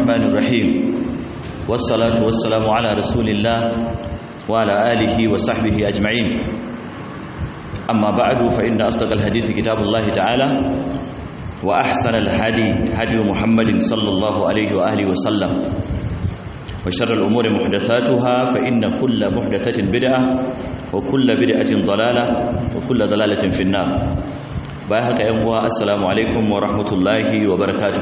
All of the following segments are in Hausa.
الرحمن الرحيم والصلاة والسلام على رسول الله وعلى آله وصحبه أجمعين أما بعد فإن أصدق الحديث كتاب الله تعالى وأحسن الهدي هدي محمد صلى الله عليه وآله وسلم وشر الأمور محدثاتها فإن كل محدثة بدعة وكل بدعة ضلالة وكل ضلالة في النار بايهك أيها السلام عليكم ورحمة الله وبركاته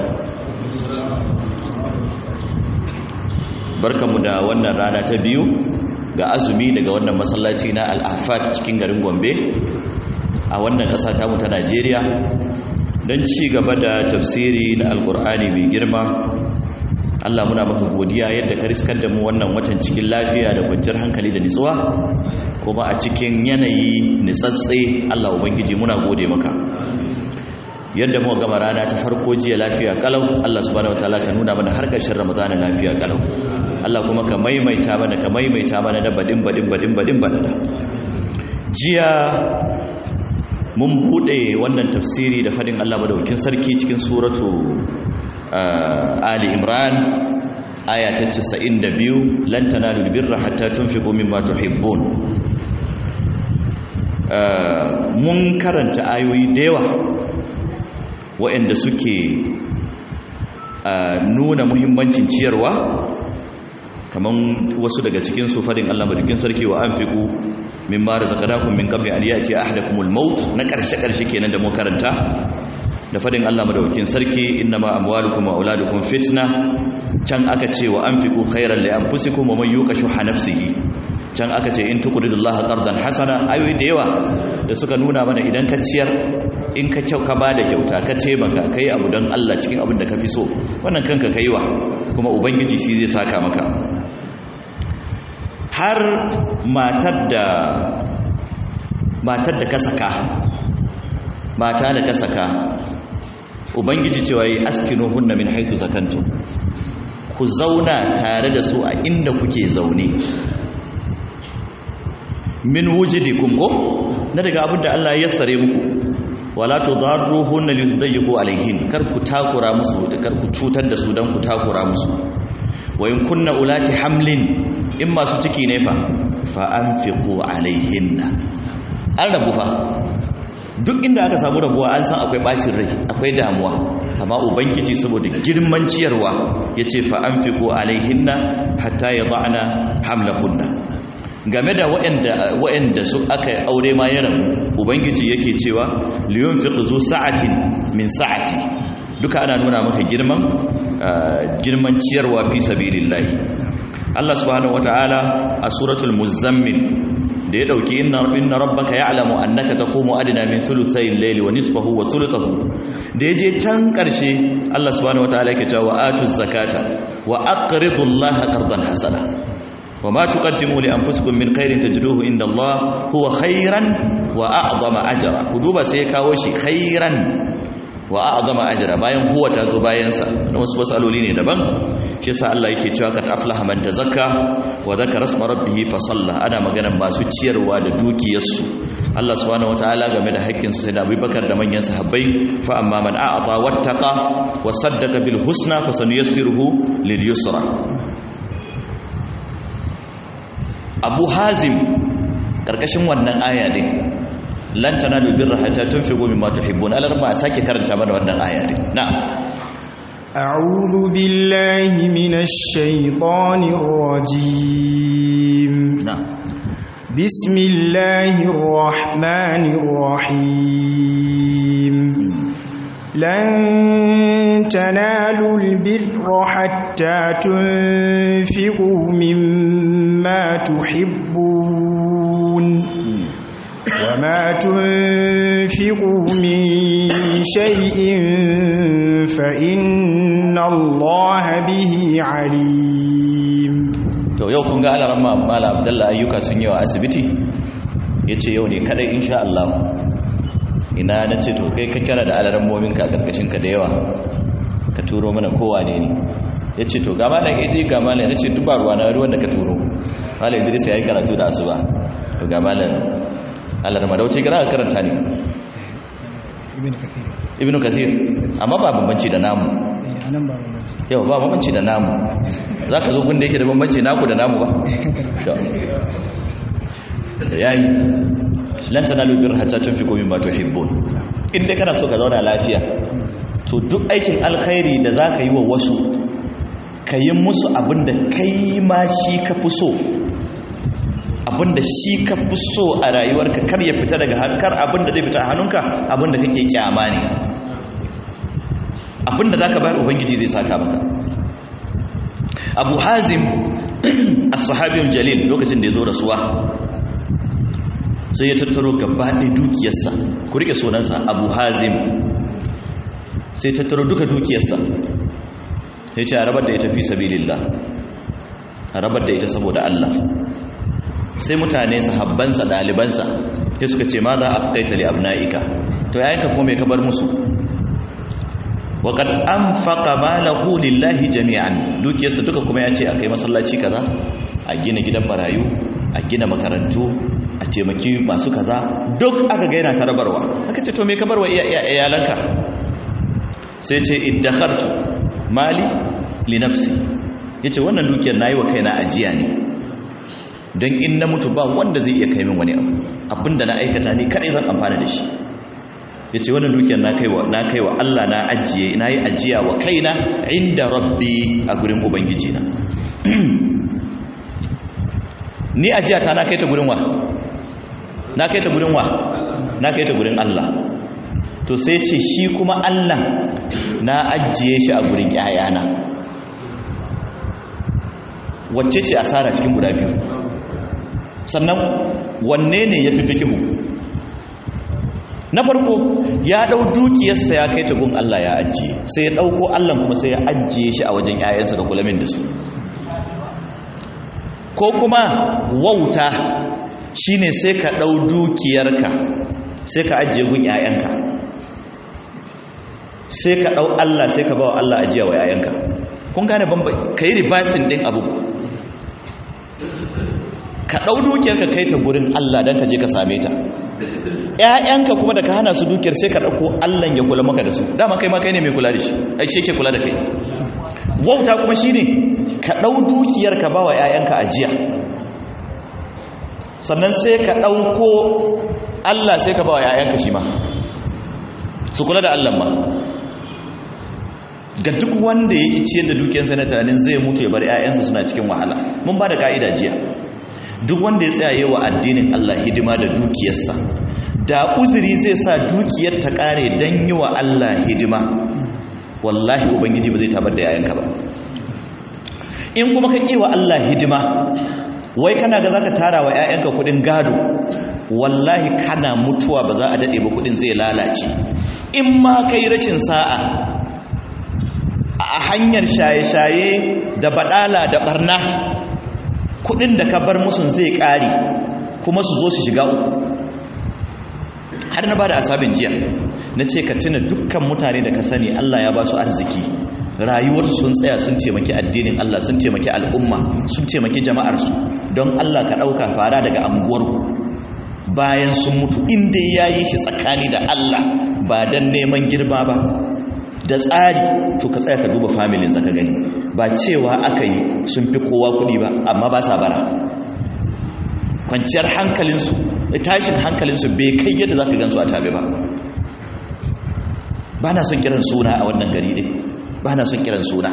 barkamu da wannan rana ta biyu ga azumi daga wannan masallaci na Al-Ahfad cikin garin Gombe a wannan ƙasa ta mu ta Najeriya don ci gaba da tafsiri na Alƙur'ani mai girma. Allah muna maka godiya yadda ka riskar da mu wannan watan cikin lafiya da kwanciyar hankali da nutsuwa kuma a cikin yanayi nitsatse. Allah ubangiji muna gode maka yadda muka gama rana ta farko jiya lafiya kalau. Allah subhanahu wataala ka nuna mana har ƙarshen Ramadan lafiya kalau. Allah kuma ka maimaita mana da badin badada. Jiya mun bude wannan tafsiri da fadin Allah madaukakin sarki cikin suratu Ali Imran aya ta 92 lan tanalul birra hatta tunfiqu mimma tuhibbun. Mun karanta ayoyi da yawa waɗanda suke nuna muhimmancin ciyarwa, kaman wasu daga cikin su fadin Allah madaukakin sarki wa anfiqu mimma razaqnakum min qabli an ya'ti ahadakumul maut na karshe kenan da mu karanta, da fadin Allah madaukakin sarki innama amwalukum wa auladukum fitna. Can aka ce wa anfiqu khairan li anfusikum wa man yuqa shuha nafsihi. Can aka ce in tuqridullaha qardan hasana. Ayoyi da yawa da suka nuna mana idan ka ciyar, in ka bada kyauta, ka taimaka, kai abu don Allah cikin abin da ka fi so, wannan kanka kaiwa kuma ubangiji shi zai saka maka. Har matar da ka saka, mata da ka saka, ubangiji cewa yi askinu hunna min haithu zakantu, ku zauna tare da su a inda kuke zaune, min wujidikum ko na daga abin da Allah ya yassare muku, wala tudarruhunna litudayyiqu alayhin, kar ku takura musu da kar ku cutar da su dan ku takura musu. Wa in kunna ulati hamlin, in masu ciki ne fa anfiqu alayhinna. An rabu fa, duk inda aka samu rabuwa an san akwai bacin rai, akwai damuwa, amma ubangiji saboda girman ciyarwa yace fa anfiqu alayhinna hatta yad'ana hamlahunna. Game da waɗanda su aka aure ma ya rabu, ubangiji yake cewa liyunfiq zu sa'atin min sa'ati. Duka ana nuna maka girman ciyarwa fi sabilillah. Allah subhanahu wataala a suratul muzammil da ya dauki inna rabbaka ya'lamu annaka taqumu adna min thuluthay al-layli wa nisfahu wa thuluthahu, da yaje can karshe Allah subhanahu wataala yake cewa atuz zakata wa aqridu allaha qardan hasana وما تقدموا لأنفسكم من خير تجدوه عند الله هو خيرا وأعظم أجرا. كدوبا سيكاو شي خيرا وأعظم أجرا bayan huwa ta zo bayan sa, wasu masaloli ne daban. Shi yasa Allah yake cewa kad aflaha man tazakka wa dhakara isma rabbih fa salla. Ana maganar masu ciyarwa da dukiyarsu. Allah subhanahu wataala game da haƙƙin su sai da Abubakar da manyan sahabbai, fa amma man a'ata wattaqa wa saddaqa bil husna fa sanuyassiruhu lil yusra. Abu Hazim karkashin wannan aya din lan tanalu birra hatta tunfiqu mimma tuhibbun. Alarma sake karanta mana wannan aya din. Na'am. A'udhu billahi minash shaitanir rajim. Na'am. Bismillahir rahmanir rahim. Lan tanalul birra hatta tunfiqu mimma tuhibbun wa ma tunfiqu min shay'in fa inna Allaha bihi alim. To yau kun ga Alaramma Malam Abdullah ayyuka sun yi wa asibiti, yace yau ne kadai insha Allah. Ina nace to kai ka kira da alarammomin ka karkashin ka da yawa, ka turo mana kowa ne. Yace to ga malam Idi ga malam, nace duba ruwa na ruwan da ka turo. Malam Idris yayi karatu da asuba. To ga malam Alarma da wuce gara ka karanta ne. Ibn Kathir. Amma ba bambanci da namu. yau ba bambanci da namu za ka zo gunda yake da bambanci naku da namu ba yayi lan tanalu birra hatta tunfiqu mimma tuhibbun inda kana so ka zauna lafiya to duk aikin alkhairi da za ka yi wa wasu ka yi musu abinda kai ma shi ka fi so abinda shi ka fi so a rayuwarka kar ya fita daga hankar abinda zai fita a hannunka abinda kake kyama ne abinda za ka bayar ubangiji zai saka maka. Abu Hazim as-sahabiyul jalil lokacin da ya zo rasuwa sai ya tattaro gaba ɗaya dukiyarsa, ku rike sunansa Abu Hazim, sai tattaro duka dukiyarsa ya ce a rabar da ita fi sabilillah, a rabar da ita saboda Allah. Sai mutane sahabbansa ɗalibansa sai suka ce ma za a kaita li abna'ika, to yayanka kuma mai kabar musu. Waƙad an faƙa malahu lillahi jami'an, dukiyarsa duka kuma ya ce a kai masallaci kaza, a gina gidan marayu, a gina makarantu, a taimaki masu kaza, duk aka ga yana ta rabarwa. Aka ce to me kabarwa iyalanka? Sai ce iddakhartu mali li nafsi, yace wannan dukiyar nayi wa kaina ajiya ne don in na mutu ba wanda zai iya kai min wani abu, abinda na aikata ne kadai zan amfana da shi. Yace wannan dukiyar na kaiwa Allah, na ajiye, na yi ajiya wa kaina inda rabbi, a gurin ubangiji na. Ni ajiya ta na kai ta gurin wa? Na kai ta gurin wa? Na kai ta gurin Allah. To sai ce shi kuma Allah na ajiye shi a gurin ƴaƴana. Wacce ce asara cikin guda biyu? Sannan wanne ne ya fi fikihu? Na farko ya dau dukiyarsa ya kai ta gun Allah ya ajiye, sai ya dauko Allah kuma sai ya ajiye shi a wajen ƴaƴansa ga kulamin da su. Ko kuma wauta shine sai ka dau dukiyarka sai ka ajiye gun ƴaƴanka, sai ka dau Allah sai ka bawa Allah ajiya wa ƴaƴanka. Kun gane bambai, kai reversing din abu. Ka dau dukiyarka kai ta gurin Allah dan ka je ka same ta. ƴaƴanka kuma da ka hana su dukiyar sai ka dauko Allah ya kula maka da su, dama kai ma kai ne mai kula da shi, ai shi yake kula da kai. Wauta kuma shine ka dau dukiyar ka bawa ƴaƴanka ajiya, sannan sai ka dauko Allah sai ka bawa ƴaƴanka shi ma su kula da Allah ma. Ga duk wanda yake ciyar da dukiyarsa na tunanin zai mutu ya bar ƴaƴansa suna cikin wahala, mun ba da ka'ida jiya, duk wanda ya tsaya wa addinin Allah hidima da dukiyarsa, da uzuri zai sa dukiyar ta kare dan yi wa Allah hidima, wallahi ubangiji ba zai tabar da yayanka ba. In kuma ka yi wa Allah hidima wai kana ga zaka tara wa yayanka kudin gado, wallahi kana mutuwa ba za a dade ba kudin zai lalace. In ma kai rashin sa'a a hanyar shaye-shaye da badala da barna, kudin da ka bar musun zai kare kuma su zo su shiga uku. Har na bada asabin jiya na ce ka tuna dukkan mutane da ka sani Allah ya ba su arziki, rayuwarsu sun tsaya sun taimaki addinin Allah, sun taimaki al'umma, sun taimaki jama'arsu. Don Allah ka ɗauka fara daga anguwarku bayan sun mutu, inda ya yi shi tsakani da Allah ba don neman girma ba da tsari, to ka tsaya ka duba familinsa ka gani. Ba cewa aka yi sun fi kowa kuɗi ba, amma ba sa bara. Kwanciyar hankalinsu, tashin hankalinsu bai kai yadda za ka gansu a tabe ba. Ba na son kiran suna a wannan gari ɗin, ba na son kiran suna,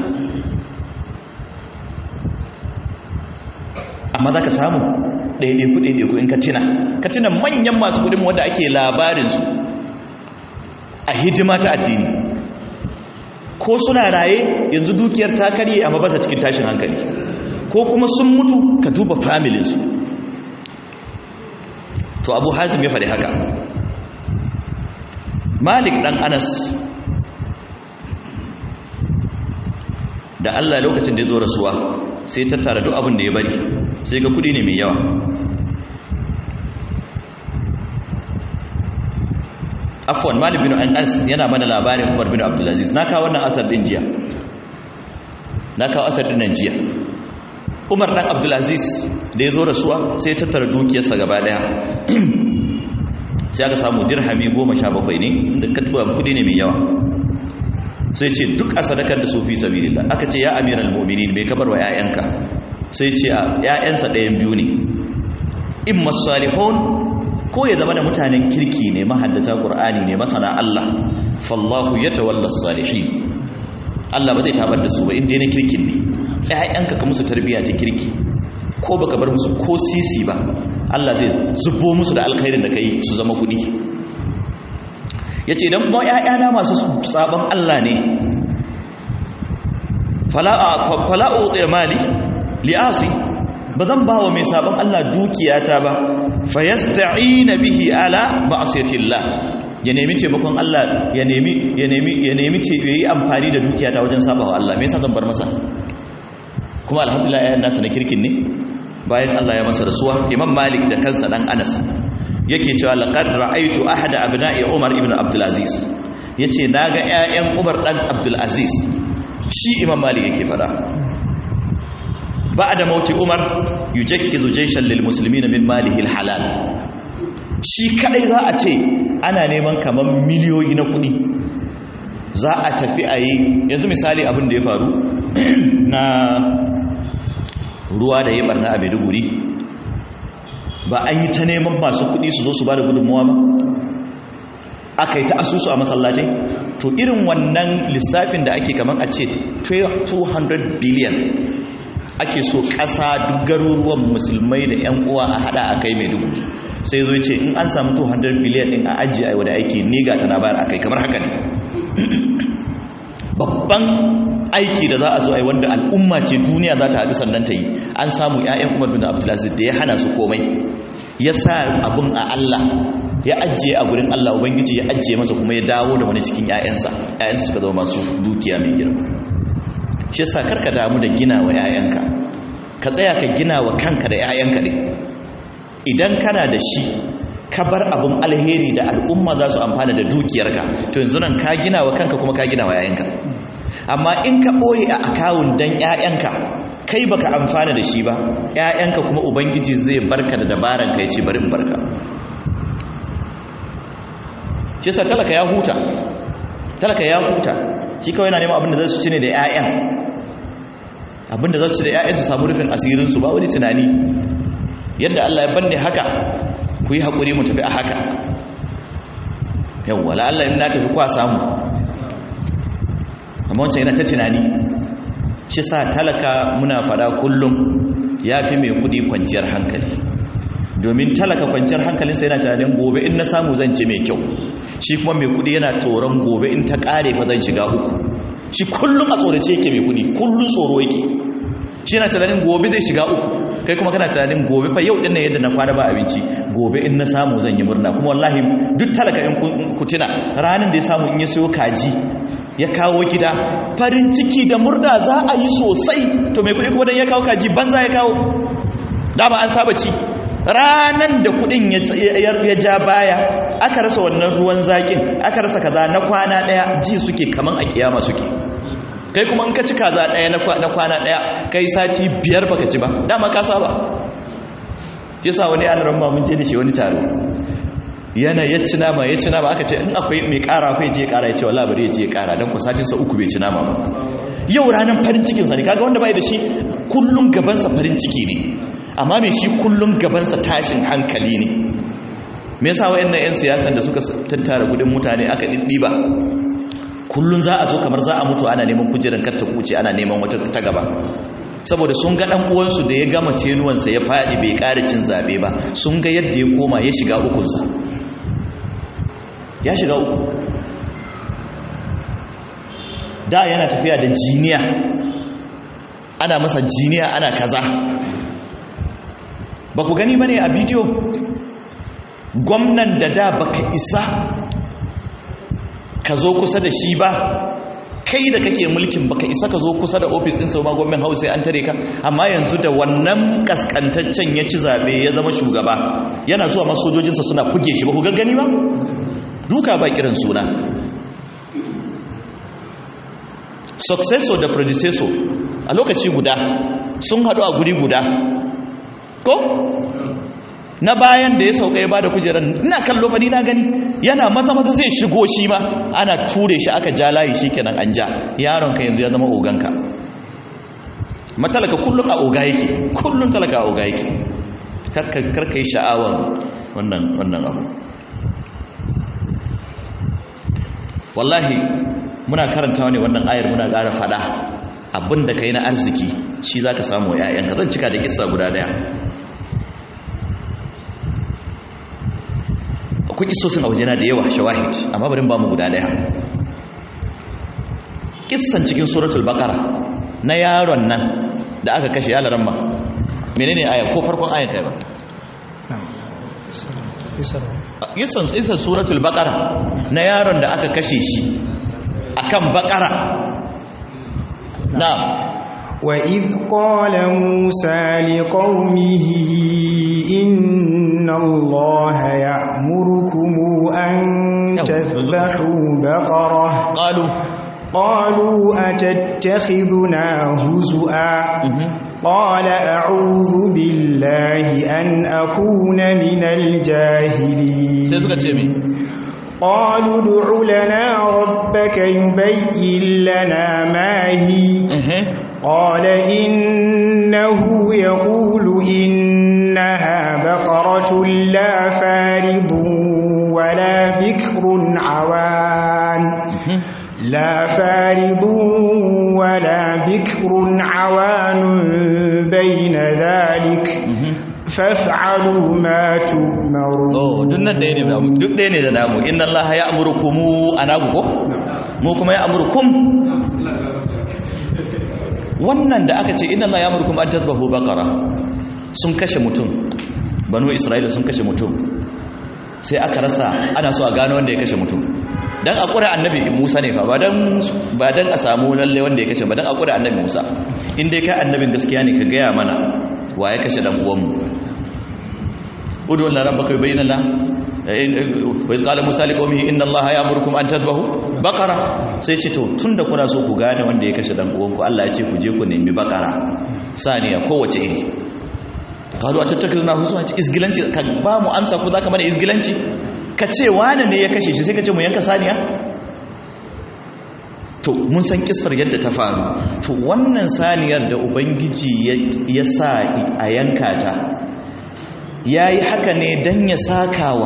amma za ka samu ɗaiɗaiku in ka tina manyan masu kuɗin wanda ake labarinsu a hidima ta addini, ko suna raye yanzu dukiyar ta karye amma ba sa cikin tashin hankali, ko kuma sun mutu ka duba familinsu. To Abu Hazim ya faɗi haka. Malik ɗan Anas da Allah lokacin da ya zo rasuwa sai tattara duk abin da ya bari, sai ga kudi ne mai yawa. Afwan, Malik bin Anas yana mana labarin Umar bin Abdulaziz. Na kawo wannan asar din jiya, na kawo asar din nan jiya. Umar dan Abdulaziz da ya zo rasuwa sai tattara dukiyarsa gaba daya, sai aka samu dirhami 17 ne, da katuwa kudi ne mai yawa. sai ce duk a sadakar da su fi sabilillah. Aka ce ya amiral mu'minin me kabar wa ƴaƴanka? Sai ce ƴaƴansa ɗayan biyu ne, imma salihun, ko ya zama da mutanen kirki ne, mahaddata qur'ani ne, masana Allah, fallahu yatawalla salihin, Allah ba zai tabar da su ba inda na kirkin ne. ƴaƴanka ka musu tarbiyya ta kirki, ko baka bar musu ko sisi ba, Allah zai zubo musu da alkhairin da kai su zama kudi. Yace idan kuma ƴaƴana masu sabon Allah ne, fala uti mali li'asi, bazan bawa mai sabon Allah dukiyata ba, fayasta'ina bihi ala ma'asiyatillah, ya nemi taimakon Allah, ya nemi yayi amfani da dukiyata wajen sabawa Allah. Me yasa zan bar masa? Kuma alhamdulillah ƴaƴan nasa na kirkin ne, bayan Allah ya masa rasuwa. Imam Malik da kansa dan Anas yake cewa laqad ra'aytu ahada abna'i Umar ibn Abdul Aziz, yace naga ƴaƴan Umar dan Abdul Aziz, shi Imam Malik yake fada, ba'da mauti Umar yujahhizu jayshan lil muslimin min malihi al halal. Shi kadai za a ce ana neman kaman miliyoyi na kudi, za a tafi ayi. Yanzu misali abin da ya faru na ruwa da ya barna a Maiduguri, ba an yi ta neman masu kuɗi su zo su ba da gudunmuwa ba, aka yi ta asusu a masallatai. To irin wannan lissafin da ake kaman a ce 200 billion ake so ƙasa duk garuruwan musulmai da 'yan uwa a hada a kai Maiduguri. Sai zo ce in an samu 200 billion din a ajiye a wadda aiki ni ga tana bayar a kai, kamar haka ne babban aiki da za a zo a yi, wanda al'umma ce duniya za ta haɗu sannan ta yi. An samu 'ya'yan Umar bin Abdulaziz da ya hana su komai, ya sa abin a Allah, ya ajiye a gurin Allah, ubangiji ya ajiye masa kuma ya dawo da wani cikin 'ya'yansa suka zama masu dukiya mai girma. Shi yasa karka damu da gina wa 'ya'yanka, ka tsaya ka gina wa kanka da 'ya'yanka ɗin. Idan kana da shi ka bar abin alheri da al'umma za su amfana da dukiyarka, to yanzu nan ka gina wa kanka kuma ka gina wa 'ya'yanka. Amma in ka ɓoye a akawun dan 'ya'yanka, kai baka amfana da shi ba, 'ya'yanka kuma ubangiji zai barka da dabaran ka, ya ce bari in barka. shi sa talaka ya huta, shi kawai yana neman abin da za su ci ne da 'ya'yan, abin da za su ci da 'ya'yan su samu rufin asirinsu, ba wani tunani. Yadda Allah ya banne haka, ku yi haƙuri mu tafi a haka. Yawwa la'alla in na tafi kwa samu, amma wancan yana ta tunani. Shi sa talaka muna fada kullum ya fi mai kudi kwanciyar hankali, domin talaka kwanciyar hankalinsa yana tunanin gobe in na samu zan ci mai kyau, shi kuma mai kudi yana tsoron gobe in ta kare fa zan shiga uku. Shi kullum a tsorace yake mai kudi, kullum tsoro yake, shi yana tunanin gobe zai shiga uku. Kai kuma kana tunanin gobe fa yau din nan yadda na kwana ba abinci, gobe in na samu zan yi murna. Kuma wallahi duk talaka in ku tuna ranar da ya samu in ya sayo kaji ya kawo gida, farin ciki da murna za a yi sosai. To mai kudi kuma dan ya kawo kaji banza ya kawo, dama an saba ci. Ranan da kudin ya ja baya, aka rasa wannan ruwan zakin, aka rasa kaza na kwana daya, ji suke kaman a kiyama suke. Kai kuma in ka ci kaza daya na kwana daya, kai sati 5 baka ci ba, dama ka saba. Yasa wani alaran ma mun je da shi wani taro, yana ya ci nama aka ce in akwai mai kara akwai je kara, ya ce wallahi bari ya je kara dan ku satin sa 3 bai ci nama ba. Yau ranan farin cikin sa ne, kaga wanda bai da shi kullun gaban sa farin ciki ne, amma mai shi kullum gabansa tashin hankali ne. Me yasa wayannan 'yan siyasan da suka tattara kudin mutane aka diddiba, kullum za a zo kamar za a mutu ana neman kujerar kar ta kuce, ana neman wata ta gaba, saboda sun ga dan uwansu da ya gama tenuwansa ya fadi bai ƙara cin zabe ba, sun ga yadda ya koma ya shiga ukunsa, ya shiga uku. Da yana tafiya da jiniya, ana masa jiniya, ana kaza. Ba ku gani bane a bidiyo gwamnan da baka isa ka zo kusa da shi ba, kai da kake mulkin baka isa ka zo kusa da ofis ɗinsa ma, gwamnan hausa sai an tare ka. Amma yanzu da wannan kaskantaccen ya ci zaɓe ya zama shugaba, yana zuwa masu sojojinsa suna buge shi, ba ku gani ba? Duka ba kiran suna. Successor da predecessor a lokaci guda sun haɗu a guri guda ko? na bayan da ya sauka ya bada kujeran ina kallo fa ni na gani yana maza zai shigo shi ma ana ture shi aka ja layi shikenan an ja yaron ka yanzu ya zama oganka matalaka kullun a oga yake kullun talaka a oga yake karka yi sha'awar wannan abu wallahi muna karantawa ne wannan ayar muna ƙara fada abinda kai na arziki shi zaka samu ƴaƴanka zan cika da kissa guda daya akwai kissosin a wajena da yawa shawahid amma bari ba mu guda daya kissan cikin suratul baqara na yaron nan da aka kashe yalaran ma menene aya ko farkon ayan kai ba kissan suratul baqara na yaron da aka kashe shi akan baqara na'am وَإِذْ قَالَ مُوسَى لِقَوْمِهِ إِنَّ اللَّهَ يَأْمُرُكُمْ أَن تَذْبَحُوا بَقَرَةً قَالُوا أَتَتَّخِذُنَا هُزُوًا قَالَ أَعُوذُ بِاللَّهِ أَنْ أَكُونَ مِنَ الْجَاهِلِينَ قالوا ادع لنا ربك يبين لنا ما هي قال إنه يقول إنها بقرة لا فارض ولا بكر عوان بين ذلك faf'alu ma tu'maru duk nan ɗaya ne duk ɗaya ne da namu inna allaha ya'murukum anagu ko mu kuma ya'murukum wannan da aka ce inna allaha ya'murukum an tadhbahu baqara sun kashe mutum banu isra'ila sun kashe mutum sai aka rasa ana so a gano wanda ya kashe mutum dan a kura annabi Musa ne fa ba dan a samu lalle wanda ya kashe ba dan a kura annabi Musa in dai kai annabin gaskiya ne ka gaya mana wa ya kashe dan uwanmu udu lana rabbaka yubayyin lana wa iz qala musa liqaumihi inna allaha ya'murukum an tadhbahu baqara sai ce to tunda kuna so ku gane wanda ya kashe dan uwanku Allah ya ce ku je ku nemi baqara saniya kowace iri qalu atatakilna huzuwa ce isgilanci ka ba mu amsa ko zaka mana isgilanci ka ce wani ne ya kashe shi sai ka ce mu yanka saniya to mun san kissar yadda ta faru to wannan saniyar da ubangiji ya sa a yanka ta yayi haka ne dan ya sakawa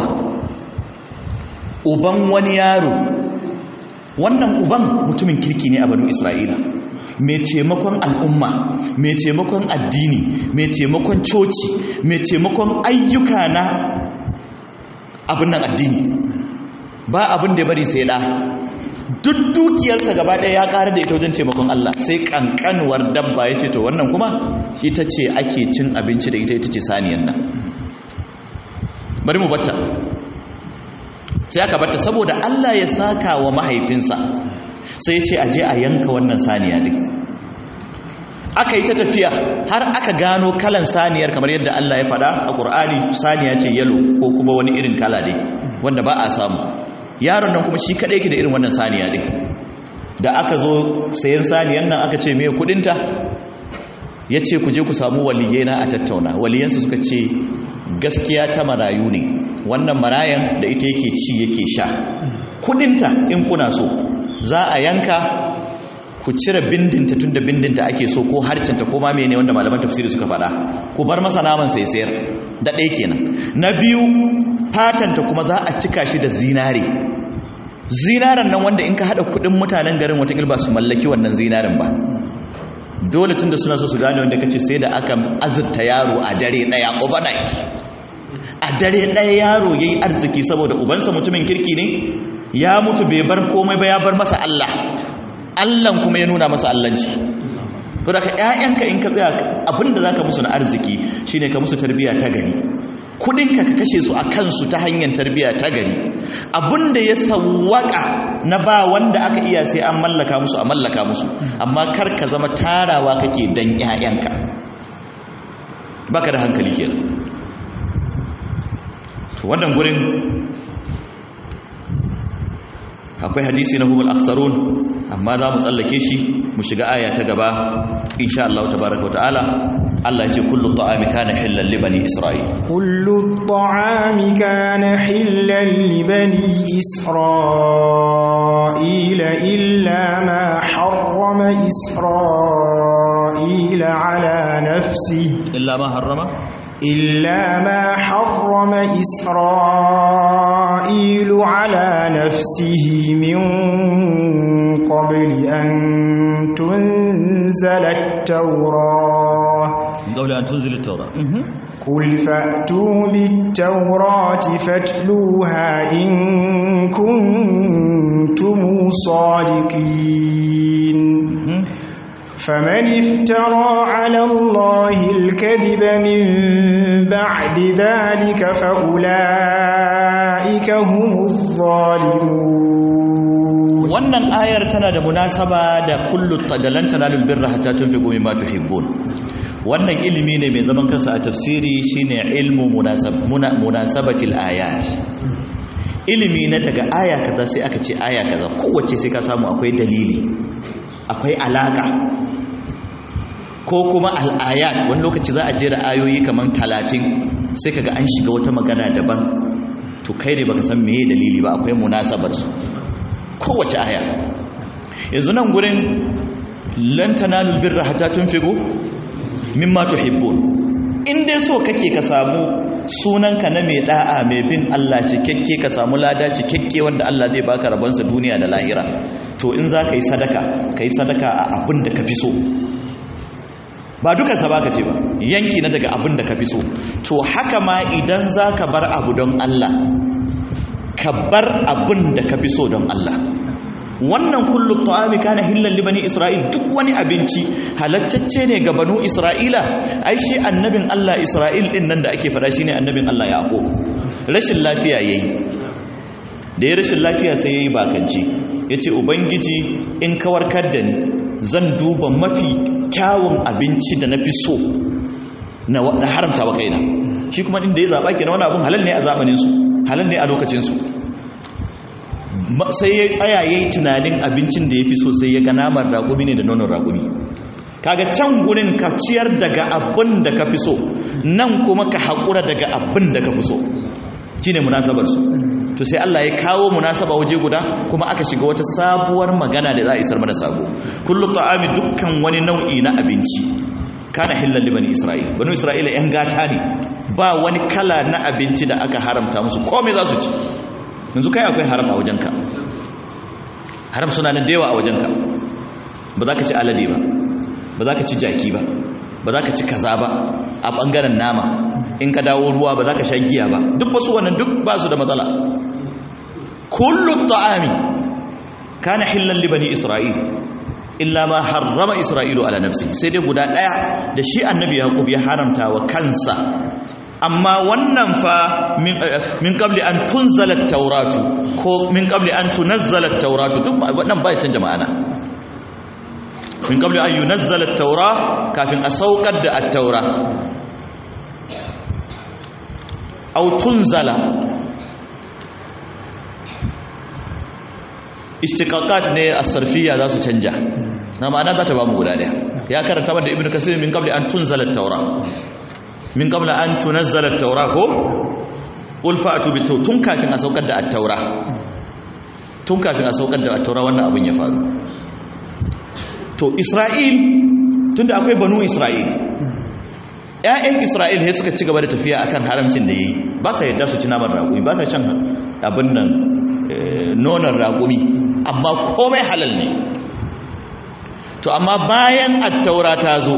uban wani yaro wannan uban mutumin kirki ne a banu isra'ila mai taimakon al'umma mai taimakon addini mai taimakon coci mai taimakon ayyuka na abin nan addini ba abin da ya bari sai da duk dukiyarsa gaba ɗaya ya ƙara da ita wajen taimakon Allah sai ƙanƙanuwar dabba ya ce to wannan kuma shi ta ce ake cin abinci da ita ce saniyan nan bari mu batta sai aka batta saboda Allah ya saka wa mahaifinsa sai ya ce aje a yanka wannan saniya din aka yi ta tafiya har aka gano kalan saniyar kamar yadda Allah ya faɗa a Qur'ani saniya ce yalo ko kuma wani irin kala dai wanda ba a samu yaron nan kuma shi kadai yake da irin wannan saniya din da aka zo sayan saniyan nan aka ce me kudinta yace ku je ku samu waliyai na a tattauna waliyansu suka ce gaskiya ta marayu ne wannan marayan da ita yake ci yake sha kudinta in kuna so za a yanka ku cire bindinta tunda bindinta ake so ko harcinta ko ma mene wanda malaman tafsiri suka faɗa ku bar masa naman sai sayar da ɗaya kenan na biyu fatanta kuma za a cika shi da zinaren nan wanda in ka hada kudin mutanen garin watakil ba su mallaki wannan zinaren ba dole tunda suna so su gane wanda kace sai da aka azurta yaro a dare daya overnight a dare daya yaro yayi arziki saboda ubansa mutumin kirki ne ya mutu bai bar komai ba ya bar masa Allah Allah kuma ya nuna masa allanci to daga ƴaƴanka in ka tsaya abinda zaka musu na arziki shine ka musu tarbiya ta gari kudinka ka kashe su a kansu ta hanyar tarbiya ta gari abinda ya sawwaka na ba wanda aka iya sai an mallaka musu a mallaka musu amma kar ka zama tarawa kake dan ƴaƴanka baka da hankali kenan to wannan gurin akwai hadisi na humul aksarun amma za mu tsallake shi mu shiga aya ta gaba insha Allah tabaraka wa ta'ala Allah ce kullu ta'ami kana hillan li bani Isra'il. Kullu ta'ami kana hillan li bani Isra'ila illa ma harrama Isra'ila ala nafsihi. Illa ma harrama? إلا ما حرم إسرائيل على نفسه من قبل أن تنزل التوراة قل فأتوا بالتوراة فاتلوها إن كنتم صادقين فمن افترى على الله الكذب من بعد ذلك فأولئك هم الظالمون. wannan ayar tana da munasaba da kullu tadalan tanalul birra hatta tunfiqu mimma tuhibbun. wannan ilimi ne mai zaman kansa a tafsiri shine ilmu munasabatil ayat. ilimi na daga aya kaza sai aka ce aya kaza kowace sai ka samu akwai dalili akwai alaka ko kuma al'ayat wani lokaci za a jera ayoyi kamar 30 sai kaga an shiga wata magana daban to kai ne baka san meye dalili ba akwai munasabar su kowace aya yanzu nan gurin lan tanalul birra hatta tunfiqu mimma tuhibbun in dai so kake ka samu sunanka na mai da'a mai bin Allah cikakke ka samu lada cikakke wanda Allah zai baka rabonsa duniya da lahira to in za ka yi sadaka a abin da ka fi so ba dukansa ba ka ce ba yanki na daga abin da ka fi so to haka ma idan za ka bar abu don Allah ka bar abin da ka fi so don Allah wannan kullu ta'ami kana hillan li bani Isra'il duk wani abinci halaccacce ne ga banu Isra'ila ai shi annabin Allah Isra'il din nan da ake fada shine annabin Allah Yaqub rashin lafiya yayi da ya rashin lafiya sai yayi bakanci yace ubangiji in ka warkar da ni zan duba mafi kyawun abinci da na fi so na haramta wa kaina shi kuma inda ya zaɓa kenan wani abun halal ne a zamaninsu halal ne a lokacinsu sai ya tsaya ya yi tunanin abincin da ya fi so sai ya ga namar raƙumi ne da nonon raƙumi kaga can gurin ka ciyar daga abin da ka fi so nan kuma ka haƙura daga abin da ka fi so shi ne munasabarsu to sai Allah ya kawo munasaba waje guda kuma aka shiga wata sabuwar magana da za a isar mana sabo kullu ta'ami dukkan wani nau'i na abinci kana hillan li bani Isra'il bani Isra'ila yan gata ne ba wani kala na abinci da aka haramta musu komai za su ci yanzu kai akwai haram a wajenka haram suna nan da yawa a wajenka ba za ka ci alade ba ba za ka ci jaki ba ba za ka ci kaza ba a bangaren nama in ka dawo ruwa ba za ka sha giya ba duk wasu wannan duk ba su da matsala kullu ta'ami kana hillan li bani Isra'il illa ma harrama Isra'ilu ala nafsi sai dai guda daya da shi annabi Yaqub ya haramta wa kansa amma wannan fa min qabli an tunzala at-tauratu ko min qabli an tunazzala at-tauratu duk wannan bai canja ma'ana min qabli an yunazzala at-taura kafin a saukar da at-taura aw tunzala istiqaqat ne as-sarfiyya za su canja na ma'ana za ta ba mu guda daya ya karanta da ibnu kasir min qabli an tunzala at-taura min qabla an tunazzala at-taura ko qul fa'tu bi tun kafin a saukar da at-taura tun kafin a saukar da at-taura wannan abin ya faru to Isra'il tunda akwai banu Isra'il ƴaƴan Isra'il sai suka ci gaba da tafiya akan haramcin da yayi ba sa yadda su ci naman raƙumi ba sa can abin nan nonon raƙumi amma komai halal ne to amma bayan at-taura ta zo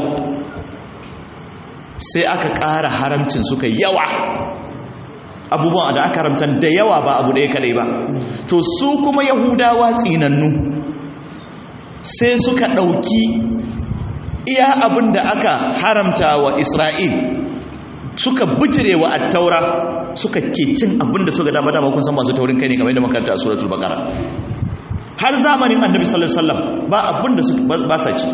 sai aka ƙara haramcin suka yawa abubuwan da aka haramta da yawa ba abu ɗaya kadai ba to su kuma yahudawa tsinannu sai suka ɗauki iya abin da aka haramta wa Isra'il suka bijire wa at-taura suka ke cin abin da suka dama kun san masu taurin kai ne kamar yadda makaranta a suratul baqara har zamanin annabi sallallahu alaihi wasallam ba abin da ba sa ci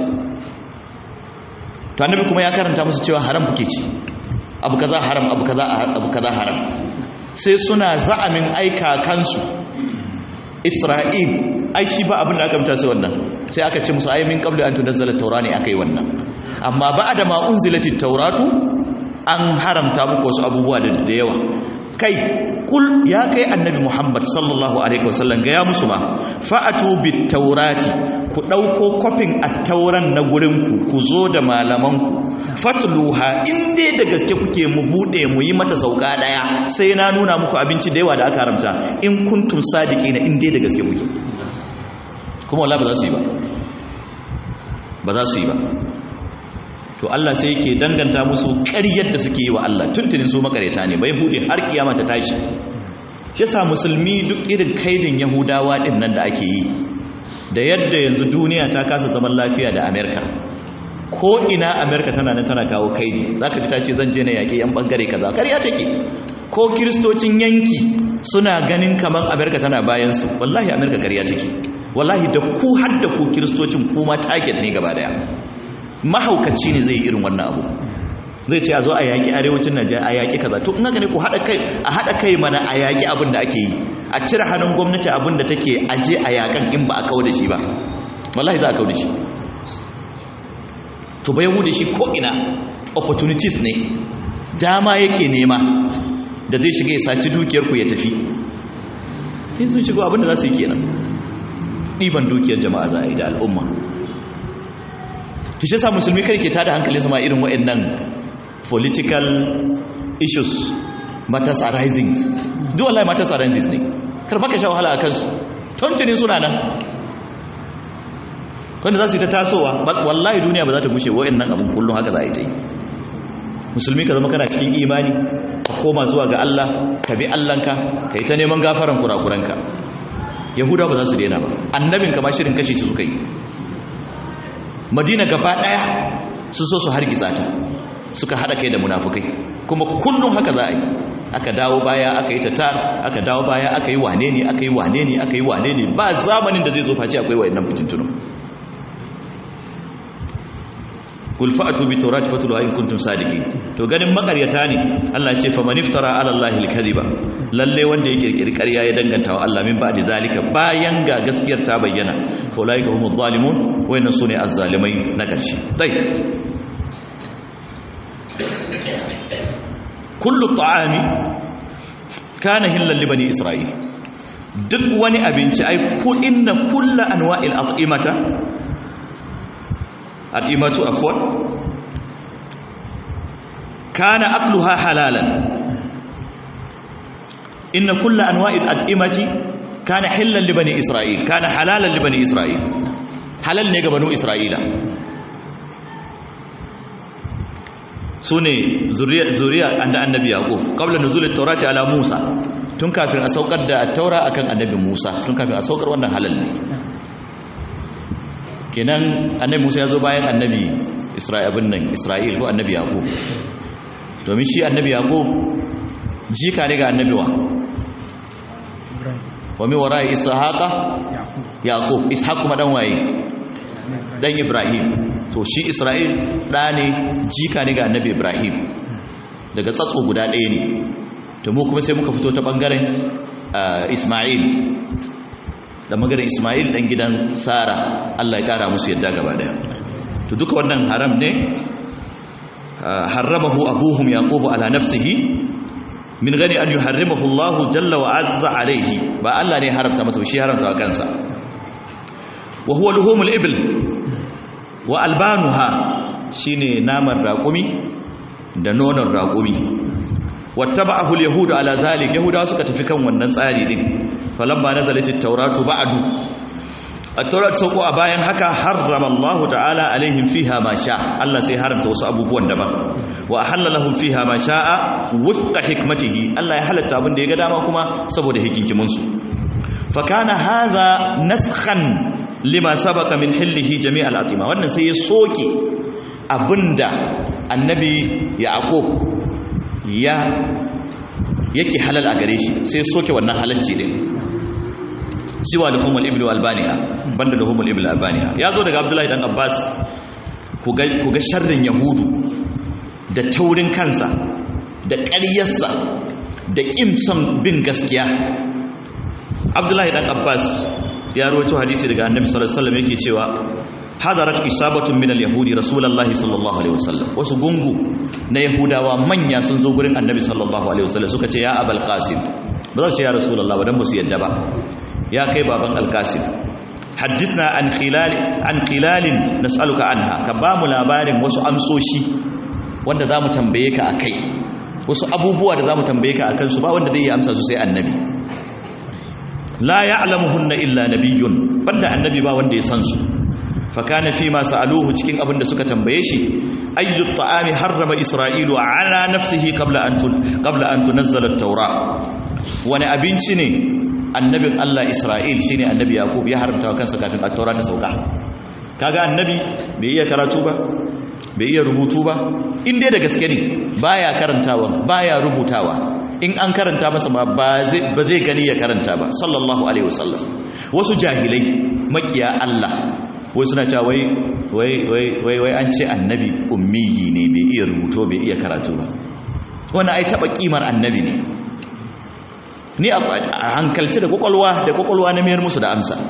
to annabi kuma ya karanta musu cewa haram kuke ci abu kaza haram abu kaza haram sai suna za'amin aika kansu Isra'il ai shi ba abin da aka mutu sai wannan sai aka ce musu ai min qabli an tunazzala at-taura ne akai wannan amma ba'da ma unzilatit tauratu an haramta muku wasu abubuwa da yawa. Kai kul ya kai annabi Muhammad sallallahu alaihi wasallam ga ya musu ma fa'atu bit taurati, ku dauko kofin at-tauran na gurin ku zo da malaman ku fatluha, inde da gaske kuke mu bude mu yi mata sauka daya sai na nuna muku abinci da yawa da aka haramta, in kuntum sadiqina, inde da gaske kuke. Kuma wallahi ba za su yi ba za su yi ba. To Allah sai yake danganta musu ƙaryar da suke yi wa Allah, tuntunin su makareta ne, bai hude har kiyama ta tashi. Shi yasa musulmi duk irin kaidin Yahudawa din nan da ake yi, da yadda yanzu duniya ta kasa zaman lafiya da Amerika, ko ina Amerika tana nan tana kawo kaidi, zaka ji ta ce zan je na yaƙi yan bangare kaza, ƙarya take. Ko kiristocin yanki suna ganin kaman Amerika tana bayan su, wallahi Amerika ƙarya take. Wallahi da ku har da ku kiristocin kuma target ne gaba daya. Mahaukaci ne zai irin wannan abu, zai ce a zo a yaƙi arewacin Najeriya, a yaƙi kaza. To in haka ne ku haɗa kai mana a yaƙi abin da ake yi, a cire hannun gwamnati abin da take aje a yaƙan in ba a kawo da shi ba, wallahi za a kawo da shi. To bai da shi ko ina opportunities ne, dama yake nema da zai shiga ya saci dukiyar ku ya tafi. In sun shigo abin da za su yi kenan, ɗiban dukiyar jama'a za a yi da al'umma. Tushe sa musulmi kai ke tada hankali sama irin waɗannan political issues, matters arising. Duk wallahi matters arising ne, karfa ka sha wahala a kansu, tuntunin suna nan wanda za su yi ta tasowa. Wallahi duniya ba za ta gushe waɗannan abin kullum haka za a yi ta yi. Musulmi ka zama kana cikin imani, ka koma zuwa ga Allah, ka bi Allahnka, ka yi ta neman gafaran kurakuranka. Yahudawa ba za su daina ba, annabin kama shirin kashe shi suka yi. Madina gaba daya sun so su hargitsa ta, suka hada kai da munafukai, kuma kullum haka za a yi. Aka dawo baya aka yi tatar, aka dawo baya aka yi wane ne, aka yi wane ne, aka yi wane ne, ba zamanin da zai zo face akwai wayannan fitintunu. Kul fa'atu bi tawrati fatlu in kuntum sadiqin. To ganin makaryata ne, Allah ya ce fa man iftara ala allahi al-kadhiba, lalle wanda ya kirkiri ƙarya ya danganta wa Allah min ba'di zalika, bayan ga gaskiyar ta bayyana, fa ulaika humuz zalimun, wayannan sune azzalimai na ƙarshe. Dai kullu ta'ami kana hillan li bani isra'il, duk wani abinci, ai ku inna kullu anwa'il at'imatu afwan kana akluha halalan. Inna kullu anwa'il at'imati kana hillan li bani isra'il, kana halalan li bani isra'il, halal ne ga banu isra'ila. Sune zuriya annabi yaqub qabla nuzul at-taurati ala musa, tun kafin a saukar da at-taura akan annabi musa, tun kafin a saukar wannan halal ne. Kenan annabi musa ya zo bayan annabi isra'il ko annabi yaqub, domin shi annabi yaqub jika ne ga annabi wa min wara'i ishaqa yaqub, ishaq kuma dan waye, dan ibrahim. To shi isra'il da ne, jika ne ga annabi ibrahim, daga tsatso guda ɗaya ne. To mu kuma sai muka fito ta bangaren isma'il, da magarin isma'il dan gidan sara, Allah ya kara musu yadda gaba daya. To duka wannan haram ne, harramahu abuhum yaqub ala nafsihi min gani an yuharrimahu Allah jalla wa azza alayhi, ba Allah ne haramta masa, shi haramta wa kansa. Wa huwa luhumul ibl wa albanuha, shine naman raqumi da nonon raqumi. Wattaba'ahu al-yahud ala zalik, yahudawa suka tafi kan wannan tsari din. Falamma nazalat at-tauratu ba'du, at-taurat sauko a bayan haka, harrama Allah ta'ala alaihim fiha ma sha, Allah sai haramta wasu abubuwan daban. Wa ahalla lahum fiha ma sha'a wifqa hikmatihi, Allah ya halatta abin da ya ga dama kuma saboda hikinkimin su. Fa kana hadha naskhan lima sabaqa min hillihi jami' al-atima, wannan sai ya soke abinda annabi yaqub yake halal a gare shi, sai soke wannan halalci din. Siwa lahumul iblu albaniha, banda lahumul iblu albaniha. Ya zo daga Abdullahi dan Abbas, ku ga sharrin yahudu da taurin kansa da ƙaryarsa da ƙin son bin gaskiya. Abdullahi dan Abbas ya rawaito hadisi daga Annabi sallallahu alaihi wasallam yake cewa hadarat isabatun min al-yahudi rasulullahi sallallahu alaihi wasallam, wasu gungu na yahudawa manya sun zo gurin annabi sallallahu alaihi wasallam suka ce ya abul qasim, ba za su ce ya rasulullah ba dan ba su yadda ba, ya kai baban al-qasim, haddithna an khilalin nas'aluka anha, ka ba mu labarin wasu amsoshi wanda zamu tambaye ka akai, wasu abubuwa da zamu tambaye ka akan su ba wanda zai yi amsa su sai annabi. La ya'lamuhunna illa nabiyyun, banda annabi ba wanda ya san su. fakana fi ma sa'aluhu, cikin abin da suka tambaye shi, ayyu ta'ami harrama isra'ilu ala nafsihi qabla an tunazzala at-taura, wani abinci ne annabin Allah Isra'il shine annabi Yaqub ya haramta wa kansa kafin at-taura ta sauka. Kaga annabi bai iya karatu ba, bai iya rubutu ba, in dai da gaske ne baya karantawa baya rubutawa, in an karanta masa ba zai gani ya karanta ba sallallahu alaihi wasallam. Wasu jahilai makiya Allah wai suna cewa wai an ce annabi ummiyi ne, bai iya rubuto bai iya karatu ba. Wannan ai taba kimar annabi ne. Ni a hankalci da kwakwalwa na mayar musu da amsa.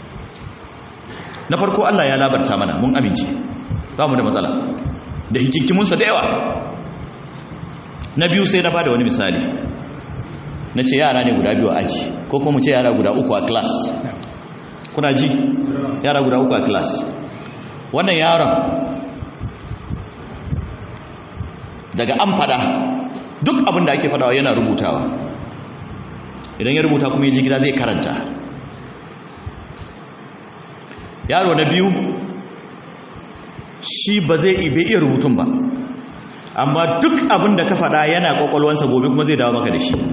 Na farko Allah ya labarta mana mun amince ba mu da matsala da hikikimunsa da yawa. Na biyu sai na bada wani misali, na ce yara ne guda biyu a aji, ko kuma mu ce yara guda uku a class. Kuna ji? Yara guda uku a class. Wannan yaron daga an fada duk abin da ake fadawa yana rubutawa, idan ya rubuta kuma ya ji gida zai karanta. Yaro na biyu shi ba zai iya rubutun ba, amma duk abin da ka fada yana kwakwalwansa, gobe kuma zai dawo maka da shi.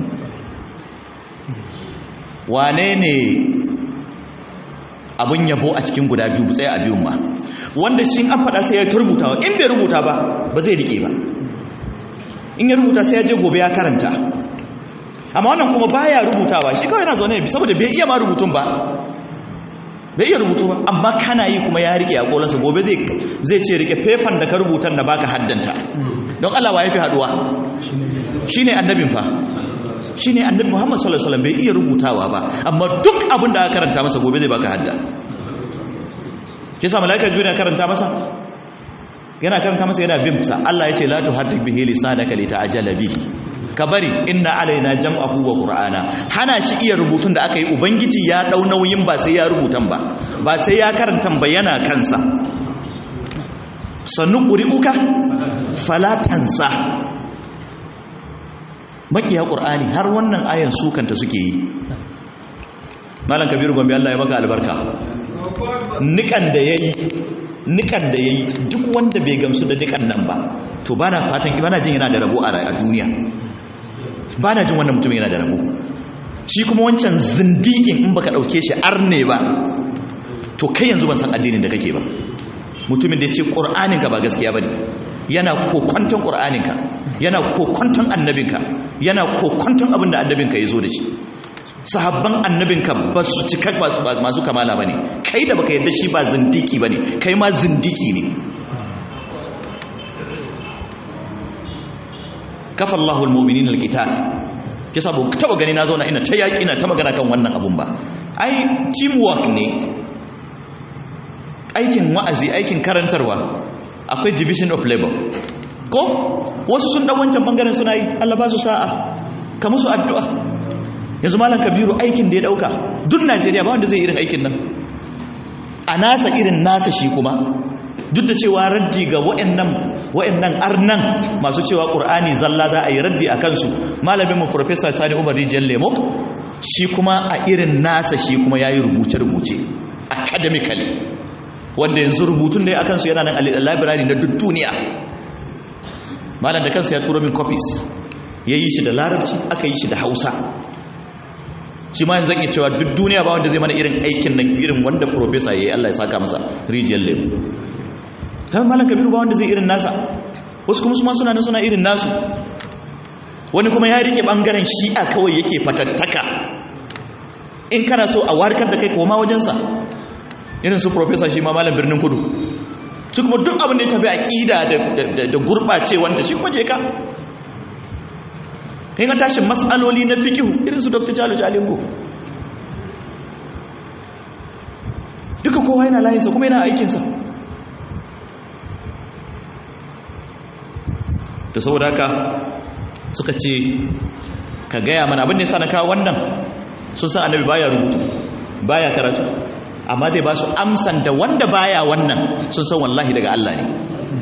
Wane ne abin yabo a cikin guda biyu, tsaye a biyun ma? Wanda shi an fada sai ya rubutawa, in bai rubuta ba zai rike ba, in ya rubuta sai ya je gobe ya karanta. Amma wannan kuma baya rubutawa, shi kawai yana zaune ne saboda bai iya ma rubutun ba, bai iya rubutu ba, amma kana yi kuma ya rike a kolansa, gobe zai ce rike fefan da ka rubutan da baka haddanta. Don Allah wa yafi haduwa? Shine annabin fa, shine annabi Muhammad sallallahu alaihi wasallam. Bai iya rubutawa ba, amma duk abin da aka karanta masa gobe zai baka hadda. Kisa malaika Jibril ya karanta masa, yana karanta masa yana bin sa. Allah ya ce la tuharrik bihi lisanaka lita'jala bihi, ka bari, inna alaina jam'ahu wa qur'ana. Hana shi iya rubutun da aka yi, ubangiji ya dau nauyin ba sai ya rubutan ba sai ya karantan ba, yana kansa. Sannu quri'uka fala tansa. Makiya qur'ani har wannan ayan sukanta suke yi. Malam Kabiru Gombe Allah ya maka albarka. Nikan da yayi duk wanda bai gamsu da nikan nan ba, to bana jin yana da rabo a duniya. Ba na jin wannan mutum yana da rabo. Shi kuma wancan zindikin in baka dauke shi arne ba, to kai yanzu ban san addinin da kake ba. Mutumin da ya ce ƙur'aninka ba gaskiya ba ne, yana kokwanton ƙur'aninka, yana kokwanton annabinka, yana kokwanton abin da annabinka ya zo da shi. Sahabban annabinka ba su cika masu kamala ba ne, kai da baka yadda shi ba zindiki ba ne, kai ma zindiki ne. kafa Allahul mu'minin al-qital. Kisa ba taba gani na zauna ina ta yaki ina ta magana kan wannan abun ba. Ai teamwork ne, aikin wa'azi, aikin karantarwa, akwai division of labor. Ko wasu sun dan wancan bangaren suna yi, Allah ba su sa'a, ka musu addu'a. Yanzu Malam Kabiru aikin da ya dauka duk Najeriya ba wanda zai irin aikin nan, a nasa irin nasa shi kuma, duk da cewa raddi ga wa'annan arnan masu cewa Qur'ani zalla za a yi raddi a kansu. Malamin mu Professor Sani Umar Rijiyar Lemo, shi kuma a irin nasa shi kuma yayi rubuce-rubuce academically, wanda yanzu rubutun da ya akan su yana nan a library na duk duniya. Malam da kansa ya turo min copies, yayi shi da Larabci, aka yi shi da Hausa. Shi ma yanzu zan iya cewa duk duniya ba wanda zai mana irin aikin nan irin wanda Professor yayi, Allah ya saka masa Rijiyar Lemo. Kamar Malam Kabiru ba wanda zai irin nasa, wasu kuma suna irin nasu. Wani kuma ya rike bangaren shi'a kawai yake fatattaka, in kana so a warkar da kai koma wajensa. Irin su Professor shi ma Malam Birnin Kudu, su kuma duk abin da ya shafi aqida da gurbacewanta shi kuma je ka. In ka tashi mas'aloli na fiqh irin su Dr. Jalo Jalingo, duka kowa yana layinsa kuma yana aikinsa. da saboda haka suka ce ka gaya mana abin da yasa na kawo wannan sun san annabi baya rubutu baya karatu amma zai ba su amsan da wanda baya wannan sun san wallahi daga Allah ne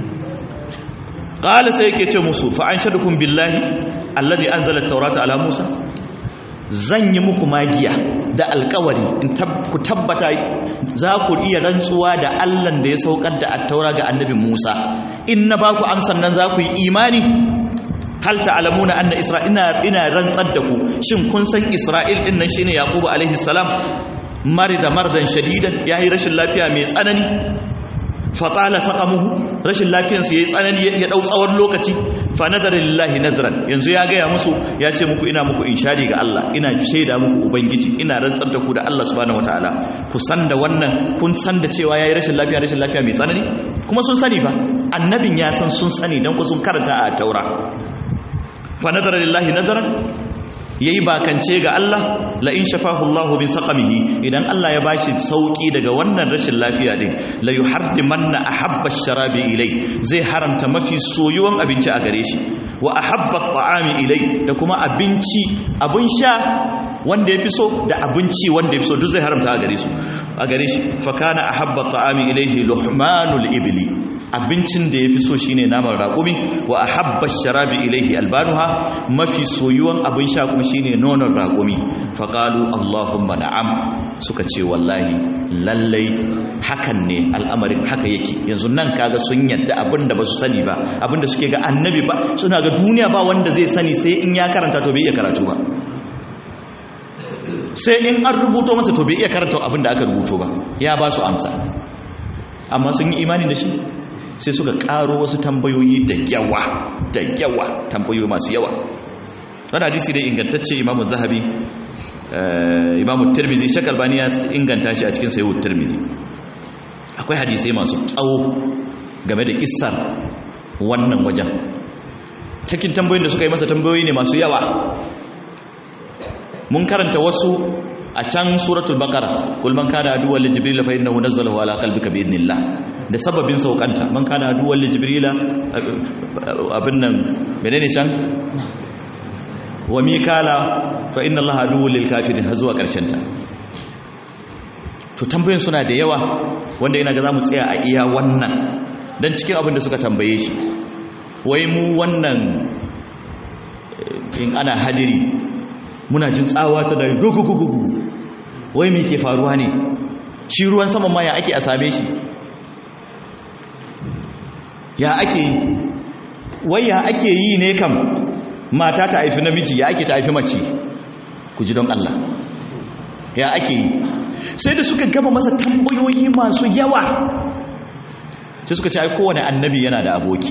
qala sai yake ce musu fa anshadukum billahi alladhi anzala at-taurata ala Musa zan yi muku magiya da alkawari ku tabbata za ku iya rantsuwa da Allah da ya saukar da at-taura ga annabi Musa in na ba ku amsan nan za ku yi imani hal ta'lamuna anna isra'ila ina rantsar da ku shin kun san Isra'il din nan shine Yaqub alaihi salam marida mardan shadidan yayi rashin lafiya mai tsanani fatala saqamuhu rashin lafiyansa yayi tsanani ya dau tsawon lokaci fa nadara lillahi nadran yanzu ya gaya musu ya ce muku ina muku inshadi ga Allah ina shaida muku ubangiji ina rantsar da ku da Allah subhanahu wataala ku san da wannan kun san da cewa yayi rashin lafiya mai tsanani kuma sun sani fa annabin ya san sun sani dan ku sun karanta a taura fa nadara lillahi nadran yayi bakance ga Allah la in shafahu Allahu bi saqamihi idan Allah ya bashi sauki daga wannan rashin lafiya din la yuharrimanna ahabba ash-sharabi ilai zai haramta mafi soyuwan abinci a gare shi wa ahabba at-ta'ami ilai da kuma abinci abun sha wanda yafi so da abinci wanda yafi so duk zai haramta a gare shi fa kana ahabba at-ta'ami ilaihi luhmanul ibli abincin da ya fi so shine naman raƙumi wa ahabba sharabi ilaihi albanuha mafi soyuwan abin sha kuma shine nonon raƙumi faqalu allahumma na'am suka ce wallahi lallai hakan ne al'amarin haka yake yanzu nan kaga sun yadda abinda ba su sani ba abinda suke ga annabi ba suna ga duniya ba wanda zai sani sai in ya karanta to bai iya karatu ba sai in an rubuto masa to bai iya karanta abinda aka rubuto ba ya ba su amsa amma sun yi imani da shi sai suka karo wasu tambayoyi da yawa tambayoyi masu yawa wani hadisi dai ingantacce imamu zahabi imamu tirmizi shakal bani ya inganta shi a cikin sayo tirmizi akwai hadisai masu tsawo game da kissar wannan wajen cikin tambayoyin da suka yi masa tambayoyi ne masu yawa mun karanta wasu a can suratul baqara kul man kana aduwwan li jibril fa innahu nazzalahu ala qalbika bi idnillah da sababin saukanta man kana aduwwan li jibril abin nan menene can wa mikala fa inna allaha aduwwul lil kafirin har zuwa karshen ta to tambayoyin suna da yawa wanda ina ga zamu tsaya a iya wannan dan cikin abin da suka tambaye shi wai mu wannan in ana hadiri muna jin tsawa ta da gugugugugu wai me ke faruwa ne shi ruwan sama ma ya ake a same shi ya ake yi wai ya ake yi ne kam mata ta haifi namiji ya ake ta haifi mace ku ji don Allah ya ake yi sai da suka gama masa tambayoyi masu yawa sai suka ce ai kowane annabi yana da aboki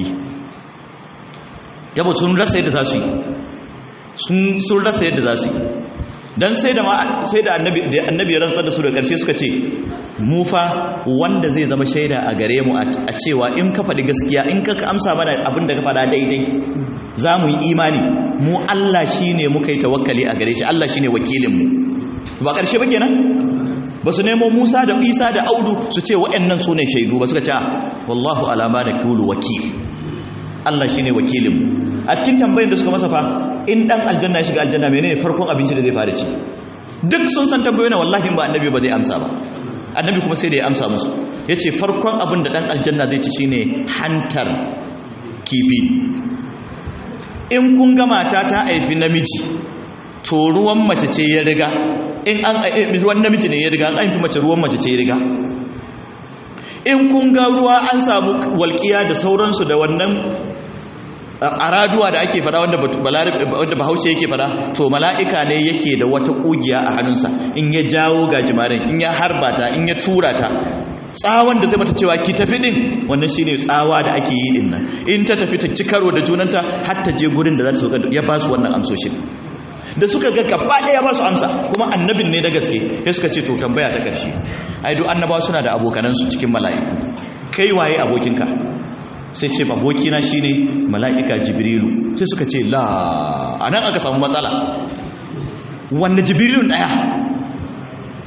yabo sun rasa yadda za su yi sun rasa yadda za su yi don sai da annabi ya rantsar da su da ƙarshe suka ce mu fa wanda zai zama shaida a gare mu a cewa in ka faɗi gaskiya in ka amsa mana abin da ka faɗa daidai za mu yi imani mu Allah shi ne muka yi tawakkali a gare shi Allah shi ne wakilinmu ba ƙarshe ba kenan ba su nemo Musa da Isa da Audu su ce waɗannan su ne shaidu ba suka ce wallahu alama da tulu wakil Allah shi ne wakilinmu a cikin tambayin da suka masa fa in dan aljanna shiga aljanna menene farkon abinci da zai fara ci duk sun san tambayoyi na wallahi ba annabi ba zai amsa ba annabi kuma sai da ya amsa musu yace farkon abin da dan aljanna zai ci shine hantar kifi in kun ga mata ta haifi namiji to ruwan mace ce ya riga in an ruwan namiji ne ya riga an haifi mace ruwan mace ce ya riga in kun ga ruwa an samu walƙiya da sauransu da wannan araduwa da ake fada wanda bahaushe yake fada to mala'ika ne yake da wata kugiya a hannunsa in ya jawo gajimarin in ya harba ta in ya tura ta tsawon da zai mata cewa ki tafi din wannan shine tsawa da ake yi din nan in ta tafi ta ci karo da junanta har ta je gurin da za ta sauka ya ba su wannan amsoshin da suka ga gaba ɗaya ba su amsa kuma annabin ne da gaske ya suka ce to tambaya ta ƙarshe ai duk annabawa suna da abokanansu cikin mala'iku kai waye abokinka sai ce abokina shine mala'ika jibrilu sai suka ce la anan aka samu matsala wanda jibrilun daya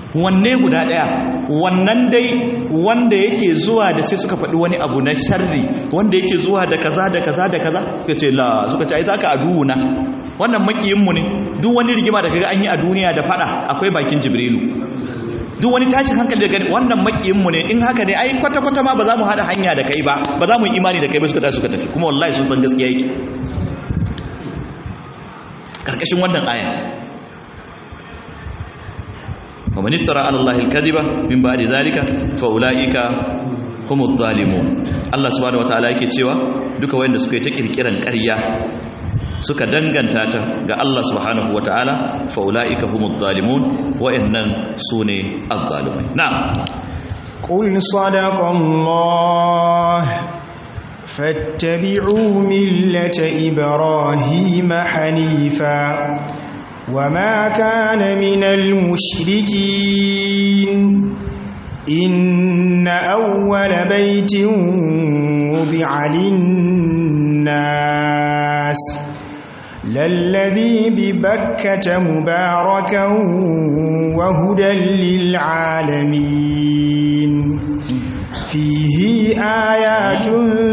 wanne guda daya wannan dai wanda yake zuwa da sai suka faɗi wani abu na sharri wanda yake zuwa da kaza da kaza da kaza suka ce la suka ce ai zaka aduuna wannan makiyin mu ne duk wani rigima da kaga an yi a duniya da fada akwai bakin jibrilu duk wani tashin hankali da gani wannan makiyin mu ne in haka ne ai kwata kwata ma ba za mu hada hanya da kai ba ba za mu yi imani da kai ba suka tafi kuma wallahi sun san gaskiya yake karkashin wannan aya wa man iftara ala allahi alkadiba min ba'di zalika fa ulaika humuz zalimun Allah subhanahu wataala yake cewa duka wanda suka yi ta kirkiran ƙarya suka danganta ta ga Allah subhanahu wataala fa ulaika humuz zalimun wa innan sune az-zalimai na'am qul sadaqallah fattabi'u millata ibrahima hanifa وما كان من المشركين إن أول بيت وضع للناس للذي ببكة مباركا وهدى للعالمين فيه آيات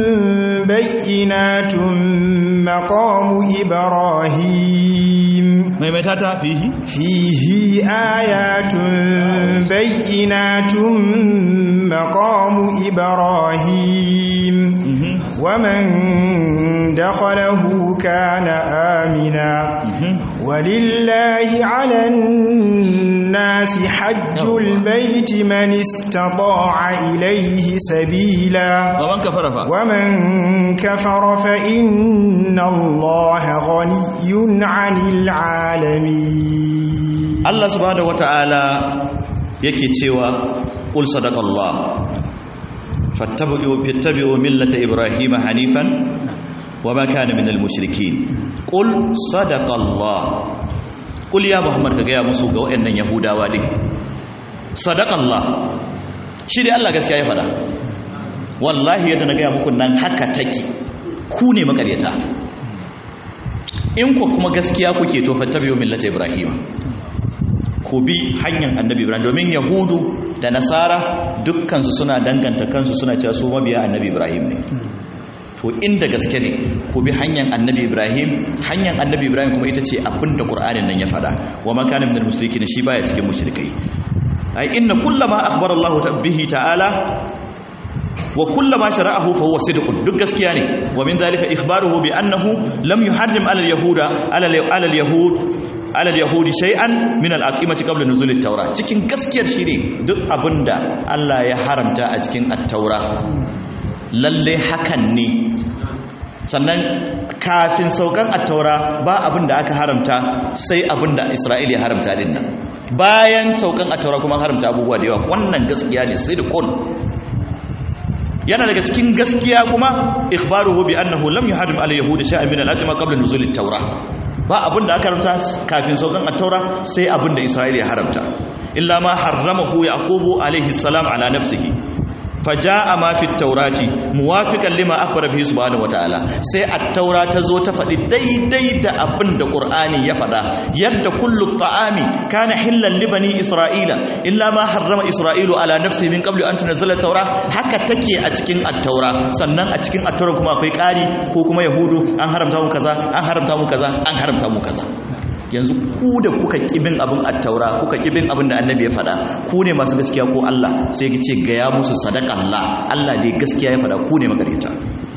بينات مقام إبراهيم فيه آيات بينات مقام إبراهيم ومن دخله كان آمنا ولله على الناس حج البيت من استطاع إليه سبيلا ومن كفر فإن الله غني عن العالمين الله سبحانه وتعالى yake cewa qul sadaqallah fattabi'u millata ibrahima hanifan wama kana minal mushrikeen qul sadaqallah qul ya muhammad ka gaya musu ga wayannan yahudawa din sadaqallah shi dai Allah gaskiya ya fada wallahi yadda na gaya muku nan haka take ku ne makaryata in ku kuma gaskiya kuke to fattabi'u millata ibrahima ku bi hanyar annabi ibrahim domin yahudu da nasara dukkansu suna danganta kansu suna cewa su mabiya annabi ibrahim ne to inda gaske ne ku bi hanyar annabi ibrahim kuma ita ce abinda qur'anin nan ya fada wa ma kana minal mushrikin shi baya cikin mushrikai ai inna kullama akhbara Allah bihi ta'ala wa kullama shara'ahu fa huwa sidqun duk gaskiya ne wa min zalika ikhbaruhu bi annahu lam yuharrim ala al-yahudi shay'an min al-aqimati qabla nuzul at-taura cikin gaskiyar shine duk abinda Allah ya haramta a cikin at-taura lalle hakan ne sannan kafin saukan at-taura ba abinda aka haramta sai abinda Isra'ila ya haramta din nan bayan saukan at-taura kuma haramta abubuwa da yawa wannan gaskiya ne sai da kun yana daga cikin gaskiya kuma ikhbaruhu bi annahu lam yuharrim al-yahudi shay'an min al-ajma qabla nuzul at-taura ba abin da aka haramta kafin saukan at-taura sai abin da Isra'ila ya haramta illa ma harramahu yaqubu alayhi salam ala nafsihi fajaa ma fi at-taurati muwafiqan lima akhbara bihi subhanahu wataala sai at-taura ta zo ta faɗi daidai da abin da qur'ani ya faɗa yadda kullu ta'ami kana hillan li bani isra'ila illa ma harrama isra'ilu ala nafsihi min qabli an tunzila at-taura haka take a cikin at-taura sannan a cikin at-taura kuma akwai ƙari ko kuma yahudu an haramta mu kaza an haramta mu kaza an haramta mu kaza yanzu ku da kuka kibin abin at-taura kuka kibin abin da annabi ya faɗa ku ne masu gaskiya ko Allah sai ya ce ga ya musu sadaqallah Allah dai gaskiya ya faɗa ku ne magareta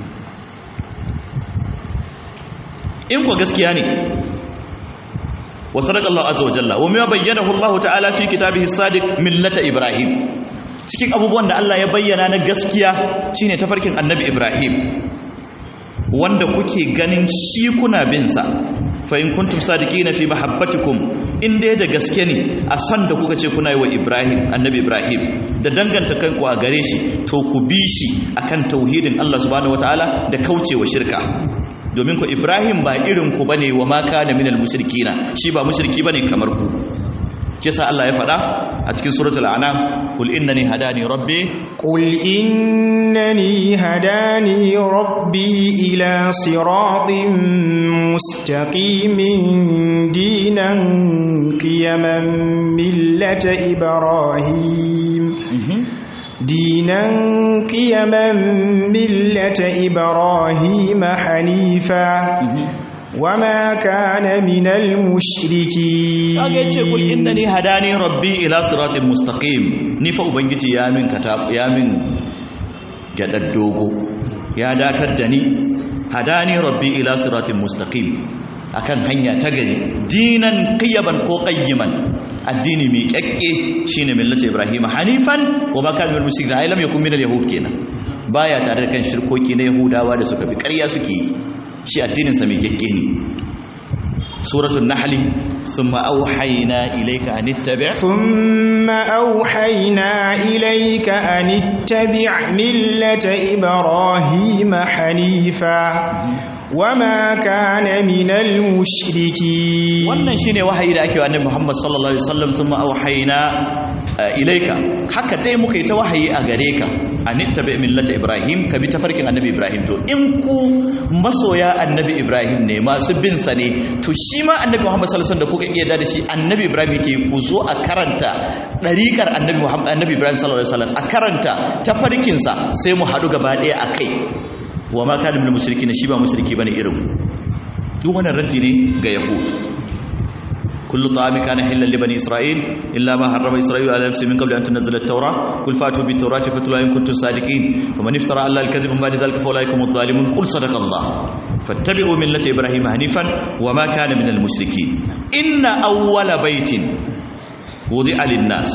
in ku gaskiya ne wa sadaqallahu azza wa jalla wa ma bayyanahu Allah ta'ala fi kitabihi as-sadiq millata ibrahim cikin abubuwan da Allah ya bayyana na gaskiya shine tafarkin annabi ibrahim wanda kuke ganin shi kuna bin sa fa in kuntum sadiqina fi mahabbatikum in dai da gaske ne a san da kuka ce kuna yi wa Ibrahim annabi Ibrahim da danganta kanku a gare shi to ku bi shi akan tauhidin Allah subhanahu wataala da kaucewa shirka domin ku Ibrahim ba irin ku bane wa ma kana minal mushrikina shi ba mushriki bane kamar ku kisa Allah ya faɗa a cikin suratul an'am qul innani hadani rabbi ila siratin mustaqimin dinan qiyaman millata ibrahim hanifa وما كان من المشركين kage yace kul innani hadani rabbi ila siratin mustaqim ni fa ubangiji ya min gadar dogo ya datar da ni hadani rabbi ila siratin mustaqim akan hanya ta gari dinan qiyaban ko qayyiman addini mai kyakke shine millati ibrahim hanifan wa ma kana minal mushrikin ay lam yakun minal yahud kenan baya tare da kan shirkoki na yahudawa da suka bi ƙarya suke yi shi addininsa mai kyakke ne suratul nahl thumma awhayna ilayka an ittabi' millata ibrahima hanifa wama kana minal mushrikeen wannan shine wahayi da ake wa annabi Muhammad sallallahu alaihi wasallam thumma awhayna ilayka haka dai muka yi ta wahayi a gare ka anittabi millata ibrahim ka bi tafarkin annabi ibrahim to in ku masoya annabi ibrahim ne masu bin sa ne to shi ma annabi Muhammad sallallahu alaihi wasallam da kuka iya da shi annabi ibrahim yake ku zo a karanta dariƙar annabi ibrahim sallallahu alaihi wasallam a karanta tafarkin sa sai mu haɗu gaba ɗaya akai wa ma kana minal mushrikin shi ba mushriki bane irin duk wannan raddi ne ga yahud kullu ta'ami kana halal li bani isra'il illa ma harrama isra'ilu ala nafsihi min qabli an tunzila at-taura qul fatu bit tawrati fatlu in kuntum sadiqin faman iftara alla al-kadhiba ba'da dhalika fa ulaikum adh-dhalimun qul sadaqa Allah fattabi'u millata ibrahim hanifan wa ma kana minal mushrikin inna awwala baytin wudi'a lin-nas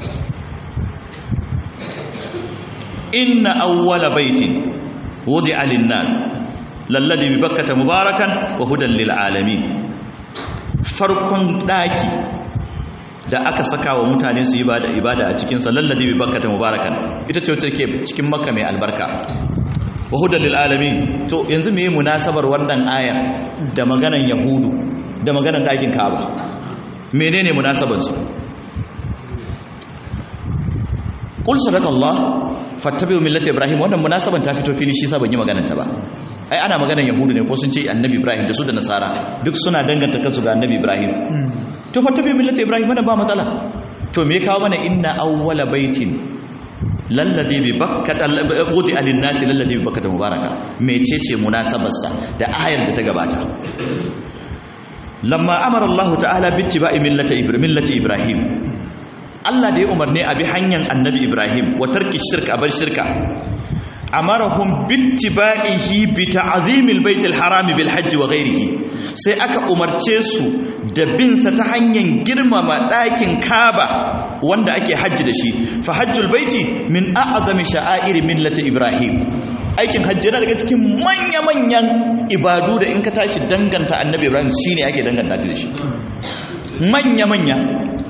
inna awwala baytin wudi'a lin-nas lalladhi bi bakkata mubarakan wa hudan lil alamin farkon daki da aka saka wa mutane su ibada a cikin sa lalladhi bi bakkata mubarakan ita ce wacce ke cikin makka mai albarka wa hudan lil alamin to yanzu meye munasabar wannan aya da maganan yahudu da maganan dakin kaaba menene munasabar su qul sadaqallah fattabi'u millata ibrahim wannan munasaban ta fito fili shi yasa ban yi maganar ta ba ai ana maganar yahudu ne ko sun ce annabi ibrahim da su da nasara duk suna danganta kansu ga annabi ibrahim to fattabi'u millata ibrahim wannan ba matsala to me kawo mana inna awwala baitin lalladhi bi bakkata wudi alin-nasi lalladhi bi bakkata mubaraka mecece munasabar sa da ayar da ta gabata lamma amara Allah ta'ala bi ittiba'i millati ibrahim Allah da ya umarni a bi hanyar annabi Ibrahim wa tarki shirka a bar shirka amarahum bittiba'ihi bi ta'zimil baitil harami bil hajj wa ghairihi sai aka umarce su da bin sa ta hanyar girmama ɗakin Kaaba wanda ake hajji da shi fa hajjul baiti min a'zami sha'air millati Ibrahim aikin hajji yana daga cikin manya-manyan ibadu da in ka tashi danganta annabi Ibrahim shine ake danganta da shi manya-manya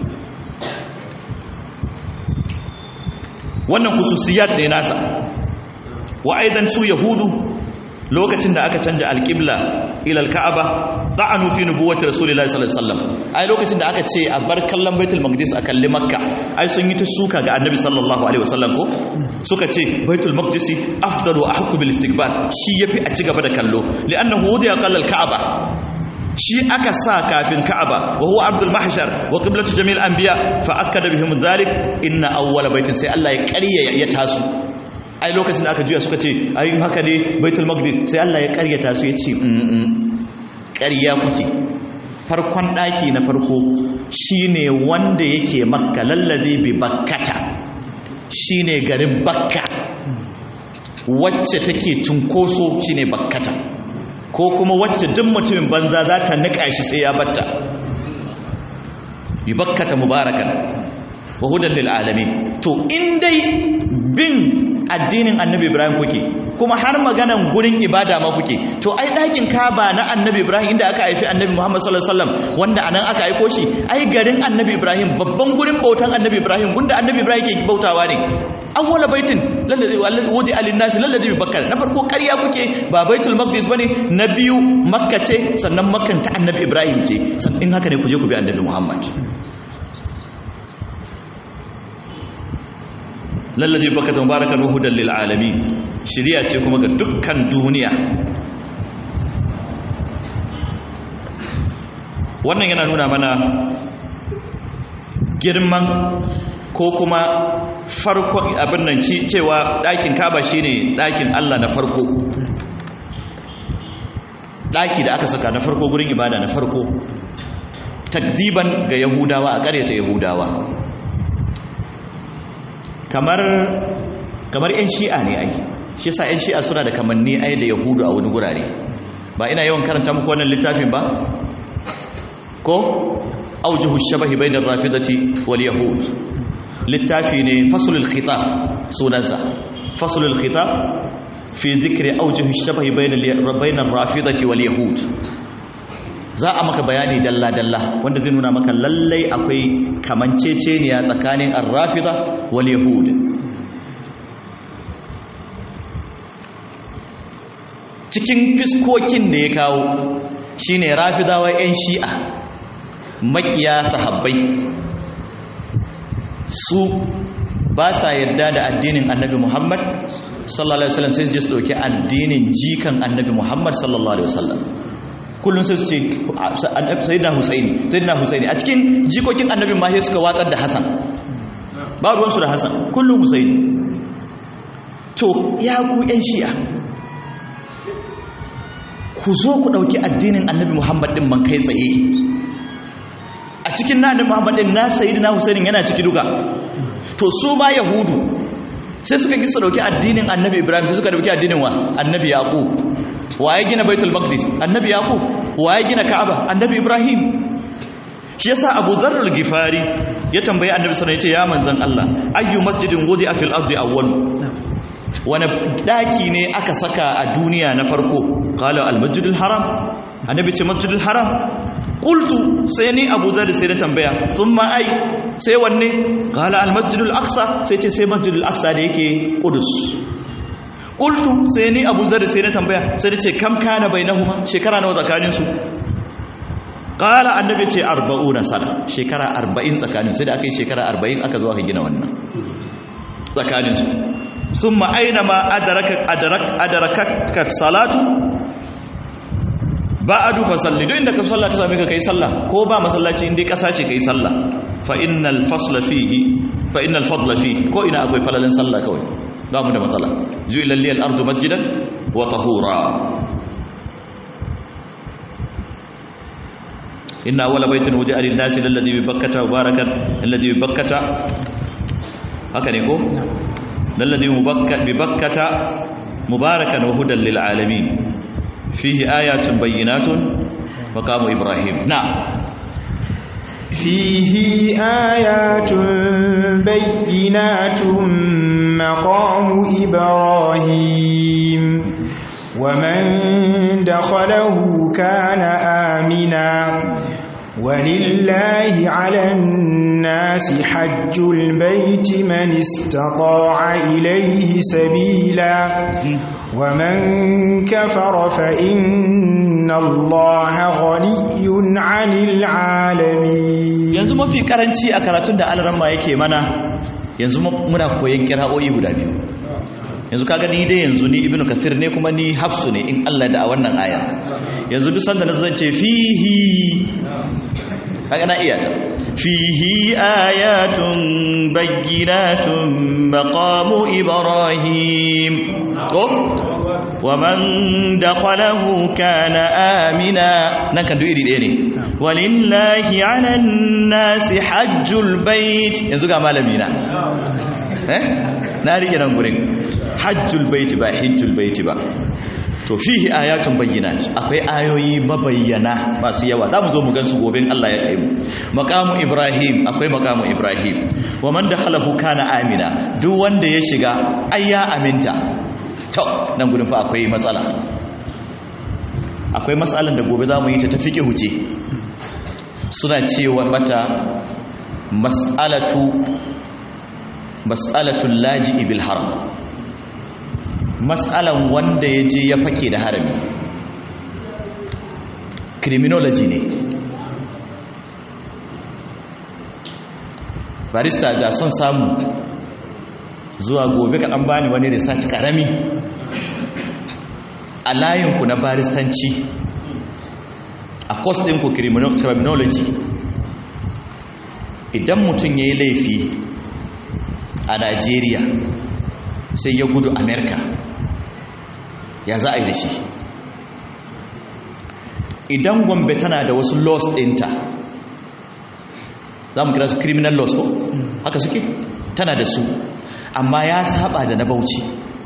wannan khususiyat ne nasa wa aidan su yahudu lokacin da aka canja alqibla ila alka'aba ta'anu fi nubuwwati rasulillahi sallallahu alaihi wasallam ai lokacin da aka ce a bar kallon baitul maqdis a kalli makka ai sun yi ta suka ga annabi sallallahu alaihi wasallam ko suka ce baitul maqdis afdalu wa ahqqu bil istiqbal shi yafi a ci gaba da kallo li'annahu wudiya qalla alka'aba shi aka sa kafin ka'aba wa huwa abdul mahshar wa qiblatu jami'il anbiya fa akkada bihim dhalik inna awwala baitin sai Allah ya ƙarya ya tasu ai lokacin da aka juya suka ce ai haka ne baitul maqdis sai Allah ya ƙaryata su ya ce ƙarya kuke farkon daki na farko shine wanda yake makka lallazi bi bakkata shine garin bakka wacce take cunkoso shine bakkata ko kuma wacce duk mutumin banza za ta nika shi sai ya batta bi bakkata mubarakan wa hudan lil alamin to in dai bin addinin annabi ibrahim kuke kuma har maganan gurin ibada ma kuke to ai dakin Kaaba na annabi ibrahim inda aka haifi annabi muhammad sallallahu alaihi wasallam wanda anan aka aiko shi ai garin annabi ibrahim babban gurin bautan annabi ibrahim gunda annabi ibrahim ke bautawa ne awwala baitin lallazi wudi alin-nas lallazi bi bakkar na farko ƙarya kuke ba baitul maqdis bane na biyu makka ce sannan makkan ta annabi ibrahim ce in haka ne ku je ku bi annabi muhammad lalladhi bakkata mubarakan wa hudan lil alamin shiriya ce kuma ga dukkan duniya. wannan yana nuna mana girman ko kuma farko abin nan cewa ɗakin Kaaba shine ɗakin Allah na farko, ɗaki da aka saka na farko gurin ibada na farko, takdiban ga Yahudawa, a ƙaryata Yahudawa. kamar 'yan shi'a ne ai, shi yasa 'yan shi'a suna da kamanni ai da Yahudu a wani gurare. ba ina yawan karanta muku wannan littafin ba ko aujuhu shabahi bainar rafidati wal yahud, littafi ne faslul khitab sunansa, faslul khitab fi dhikri aujuhu shabahi bainar rafidati wal yahud. za a maka bayani dalla dalla wanda zai nuna maka lallai akwai kamanceceniya tsakanin ar-rafida wal yahud. cikin fiskokin da ya kawo shine rafidawa 'yan shi'a makiya sahabbai, su ba sa yadda da addinin annabi Muhammad sallallahu alaihi wasallam, sai su je su dauki addinin jikan annabi Muhammad sallallahu alaihi wasallam. kullun sai su ce sayyidina Husaini a cikin jikokin annabi ma sai suka watsar da Hassan, ba ruwan su da Hassan, kullun Husaini. to ya ku 'yan shi'a, ku zo ku dauki addinin annabi Muhammad din man kai tsaye. a cikin na annabi Muhammad din na sayyidina Husaini yana ciki duka. to su ma yahudu sai suka ki su dauki addinin annabi Ibrahim, sai suka dauki addinin wa annabi Yaqub. waye gina Baitul Maqdis? annabi Yaqub. waye gina Ka'aba? annabi Ibrahim. shi yasa Abu Dharr al-Ghifari ya tambayi annabi sallallahu alaihi wasallam, ya manzon Allah, ayyu masjidin wudi'a fil ardi awwal, wani daki ne aka saka a duniya na farko? qala al-masjidul haram. annabi ce masjidul haram. qultu, sai ni Abu Dharr sai na tambaya, thumma ai, sai wanne? qala al-masjidul aqsa. sai ce sai masjidul aqsa da yake Qudus. qultu, sai ni Abu Dharr sai na tambaya, sai na ce kam kana bainahuma, shekara nawa tsakanin su? qala annabi ce 40 sana, shekara 40 tsakanin, sai da aka yi shekara 40 aka zo aka gina wannan tsakanin su. summa aina ma adaraka salatu ba'adu fa salli, duk inda ka sallah ta same ka kai sallah, ko ba masallaci inda kasa ce kai sallah. fa innal fadla fihi, ko ina akwai falalin sallah kawai, ba mu da matsala. ju'ila liyal ardu masjidan wa tahura. inna awwala baitin wudi'a lin-nasi alladhi bi bakkata mubarakan, alladhi bi bakkata, haka ne ko? alladhi bi bakkata mubarakan wa hudan lil alamin fihi ayatun bayyinatun maqamu ibrahim. فيه آيات بينات مقام إبراهيم ومن دخله كان آمنا ولله على الناس حج البيت من استطاع إليه سبيلا ومن كفر فإن الله غني عن العالمين. yanzu mafi karanci a karatun da alaramma yake mana, yanzu muna koyon kira'o'i guda biyu. yanzu kaga ni dai yanzu ni Ibn Kathir ne kuma ni Hafsu ne in Allah da a wannan aya. yanzu duk sanda nazo zan ce fihi, kaga na iya ta, fihi ayatun bayyinatun maqamu ibrahim ko wa man dakhalahu kana amina, nan kan duk iri ɗaya ne. walillahi 'alan nasi hajjul bait, yanzu ga malami na na rike nan gurin, hajjul bait ba hajjul bait ba. to fihi ayatun bayyinat, akwai ayoyi mabayyana masu yawa, zamu zo mu gansu gobe Allah ya kai mu. maqamu ibrahim, akwai maqamu ibrahim. wa man dakhalahu kana amina, duk wanda ya shiga ai ya aminta. to nan gurin fa akwai matsala, akwai matsalan da gobe zamu yi ta fiqh huce. suna cewa mata mas'alatul laji'i bil haram, mas'alan wanda ya je ya fake da harami, criminology ne. barista da son samu zuwa gobe ka dan bani wani research karami a layinku na baristanci a course ɗinku criminology idan mutum ya yi laifi a Najeriya sai ya gudu Amerika ya za a yi da shi idan Gombe tana da wasu laws ɗinta za mu kira su criminal laws ko haka suke tana da su amma ya saba da na Bauchi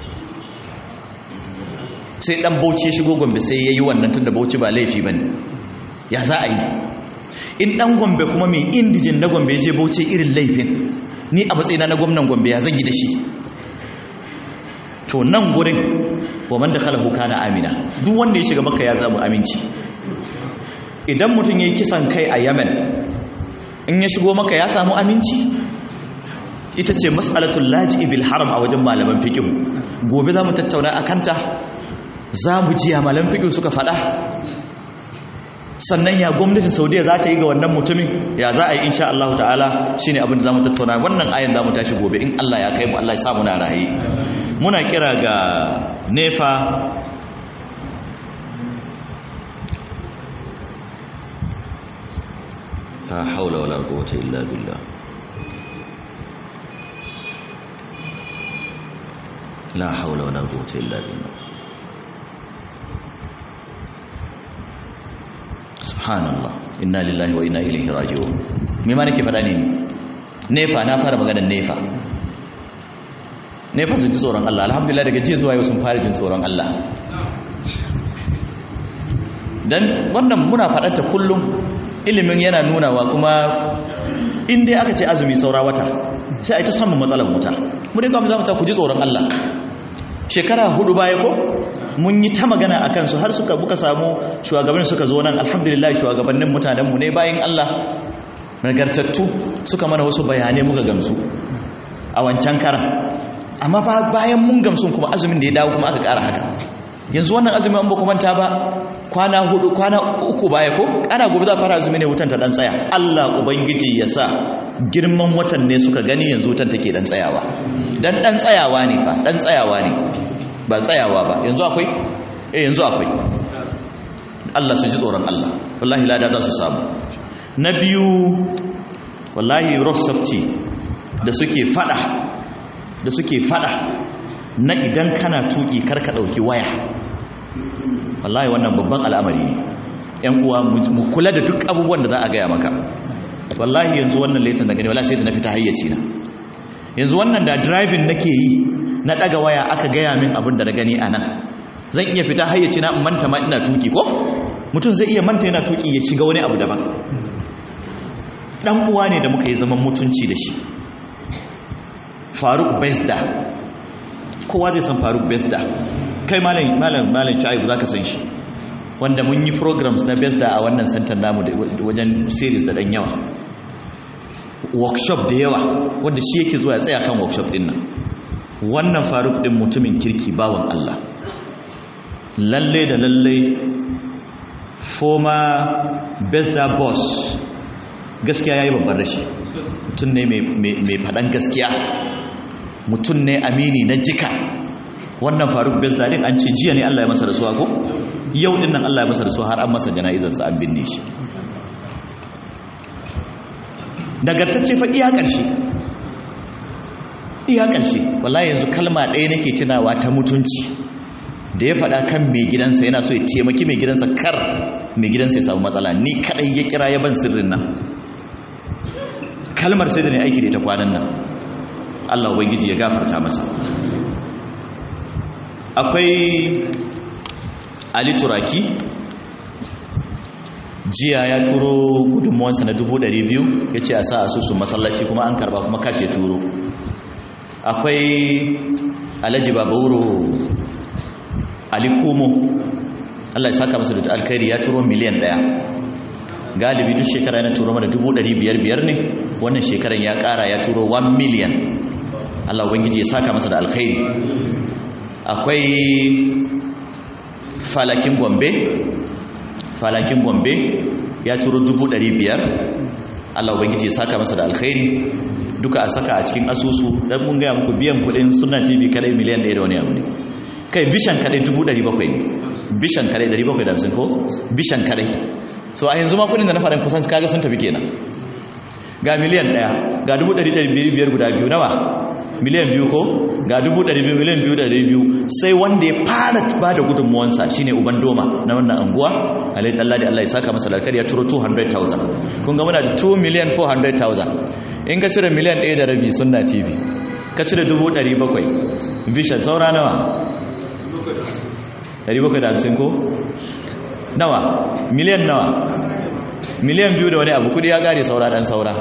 sai dan Bauchi ya shigo Gombe sai ya yi wannan tun da Bauchi ba laifi ba ne ya za a yi in dan Gombe kuma mai indijin na Gombe ya je Bauchi irin laifin ni a matsayina na gwamnan Gombe ya zan yi da shi to nan gurin wa man dakhalahu kana amina duk wanda ya shiga Makka ya zama aminci idan mutum yayi kisan kai a Yemen in ya shigo Makka ya samu aminci ita ce mas'alatul laji'i bil haram a wajen malaman fiqh gobe zamu tattauna akan ta zamu ji ya malaman fiqh suka fada sannan ya gwamnatin Saudiya za ta yi ga wannan mutumin ya za a yi insha Allah ta'ala shine abin da zamu tattauna wannan ayan zamu tashi gobe in Allah ya kai mu Allah ya sa mu na rayi muna kira ga nefa la haula wala quwwata illa billah la haula wala quwwata illa billah subhanallah inna lillahi wa inna ilaihi raji'un me ma nake fada ne nefa na fara maganar nefa sun ji tsoron Allah alhamdulillah daga jiya zuwa yau sun fara jin tsoron Allah dan wannan muna faɗanta kullum ilimin yana nunawa kuma in dai aka ce azumi saura wata sai a ta samun matsalar wuta mu dai kuma za mu ta ku ji tsoron Allah shekara 4 baya ko mun yi ta magana akan su har buka samu shugabannin suka zo nan alhamdulillah shugabannin mutanen mu ne bayin Allah nagartattu suka mana wasu bayanai muka gamsu a wancan karan amma bayan mun gamsu kuma azumin da ya dawo kuma aka ƙara haka yanzu wannan azumin an ba ku manta ba kwana 3 baya ko ana gobe za fara azumi ne wutan ta dan tsaya Allah ubangiji ya sa girman watan ne suka gani yanzu wutan take dan tsayawa dan tsayawa ne fa dan tsayawa ne ba tsayawa ba yanzu akwai yanzu akwai Allah su ji tsoron Allah wallahi lada za su samu na biyu wallahi rosafti da suke fada na idan kana tuki karka dauki waya wallahi wannan babban al'amari ne ƴan uwa mu kula da duk abubuwan da za a gaya maka wallahi yanzu wannan laifin da gani wallahi sai da na fita hayyaci na yanzu wannan da driving nake yi na daga waya aka gaya min abin da na gani anan zan iya fita hayyaci na in manta ma ina tuki ko mutum zai iya manta yana tuki ya shiga wani abu daban dan uwa ne da muka yi zaman mutunci da shi Faruk Besda kowa zai san Faruk Besda kai malam Shaibu zaka san shi wanda mun yi programs na Besda a wannan center namu wajen series da dan yawa workshop da yawa wanda shi yake zuwa ya tsaya kan workshop din nan wannan Faruk din mutumin kirki bawan Allah lalle da lalle former Besda boss gaskiya yayi babban rashi mutum ne mai fadan gaskiya mutum ne amini na jika wannan Faruk Besda din an ce jiya ne Allah ya masa rasuwa ko yau din nan Allah ya masa rasuwa har an masa jana'izar sa an binne shi nagartacce fa iya ƙarshe wallahi yanzu kalma ɗaya nake tunawa ta mutunci da ya faɗa kan mai gidansa yana so ya taimaki mai gidansa kar mai gidansa ya samu matsala ni kadai ya kira ya ban sirrin nan kalmar sai da ne aiki da ita kwanan nan Allah ubangiji ya gafarta masa akwai Ali Turaki jiya ya turo gudunmuwansa na 200,000 ya ce a sa asusun masallaci kuma an karba kuma kashe turo akwai Alhaji Babauro Ali Kumo Allah ya saka masa da alkhairi ya turo miliyan 1 galibi duk shekara yana turo mana 500,000 ne wannan shekaran ya kara ya turo 1 million Allah ubangiji ya saka masa da alkhairi akwai Falakin Gombe ya turo 500,000 Allah ubangiji ya saka masa da alkhairi duka a saka a cikin asusu dan mun gaya muku biyan kudin Sunna TV kadai miliyan 1 da wani abu ne kai bishan kadai 700 ne bishan kadai 750 ko bishan kadai so a yanzu ma kudin da na faɗin kusan kaga sun tafi kenan ga miliyan 1 ga 1,500 guda biyu nawa miliyan 2 ko ga 200,000 miliyan 2,200 sai wanda ya fara ba da gudunmuwansa shine uban doma na wannan anguwa alai Allah da Allah ya saka masa alkhairi ya turo 200,000 kun ga muna da 2,400,000 in ka cire miliyan 1 da rabi Sunna TV ka cire 700,000 vision saura nawa 750 ko nawa miliyan nawa miliyan 2 da wani abu kudi ya gare saura dan saura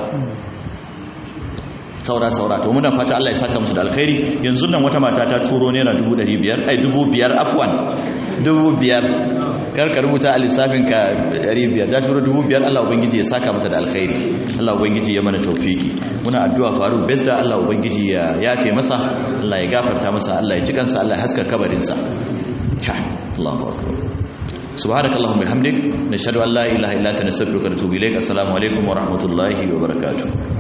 to muna fata Allah ya saka musu da alkhairi yanzu nan wata mata ta turo naira 500 ai 5,000 afwan 5,000 karka rubuta a lissafin ka 500 ta turo 5,000 Allah ubangiji ya saka mata da alkhairi Allah ubangiji ya mana tawfiki muna addu'a faru besta Allah ubangiji ya yafe masa Allah ya gafarta masa Allah ya cikansa Allah ya haska kabarin sa Allahu akbar subhanakallahumma bihamdik nashhadu an la ilaha illa anta nastaghfiruka wa natubu ilaik assalamu alaikum wa rahmatullahi wa barakatuh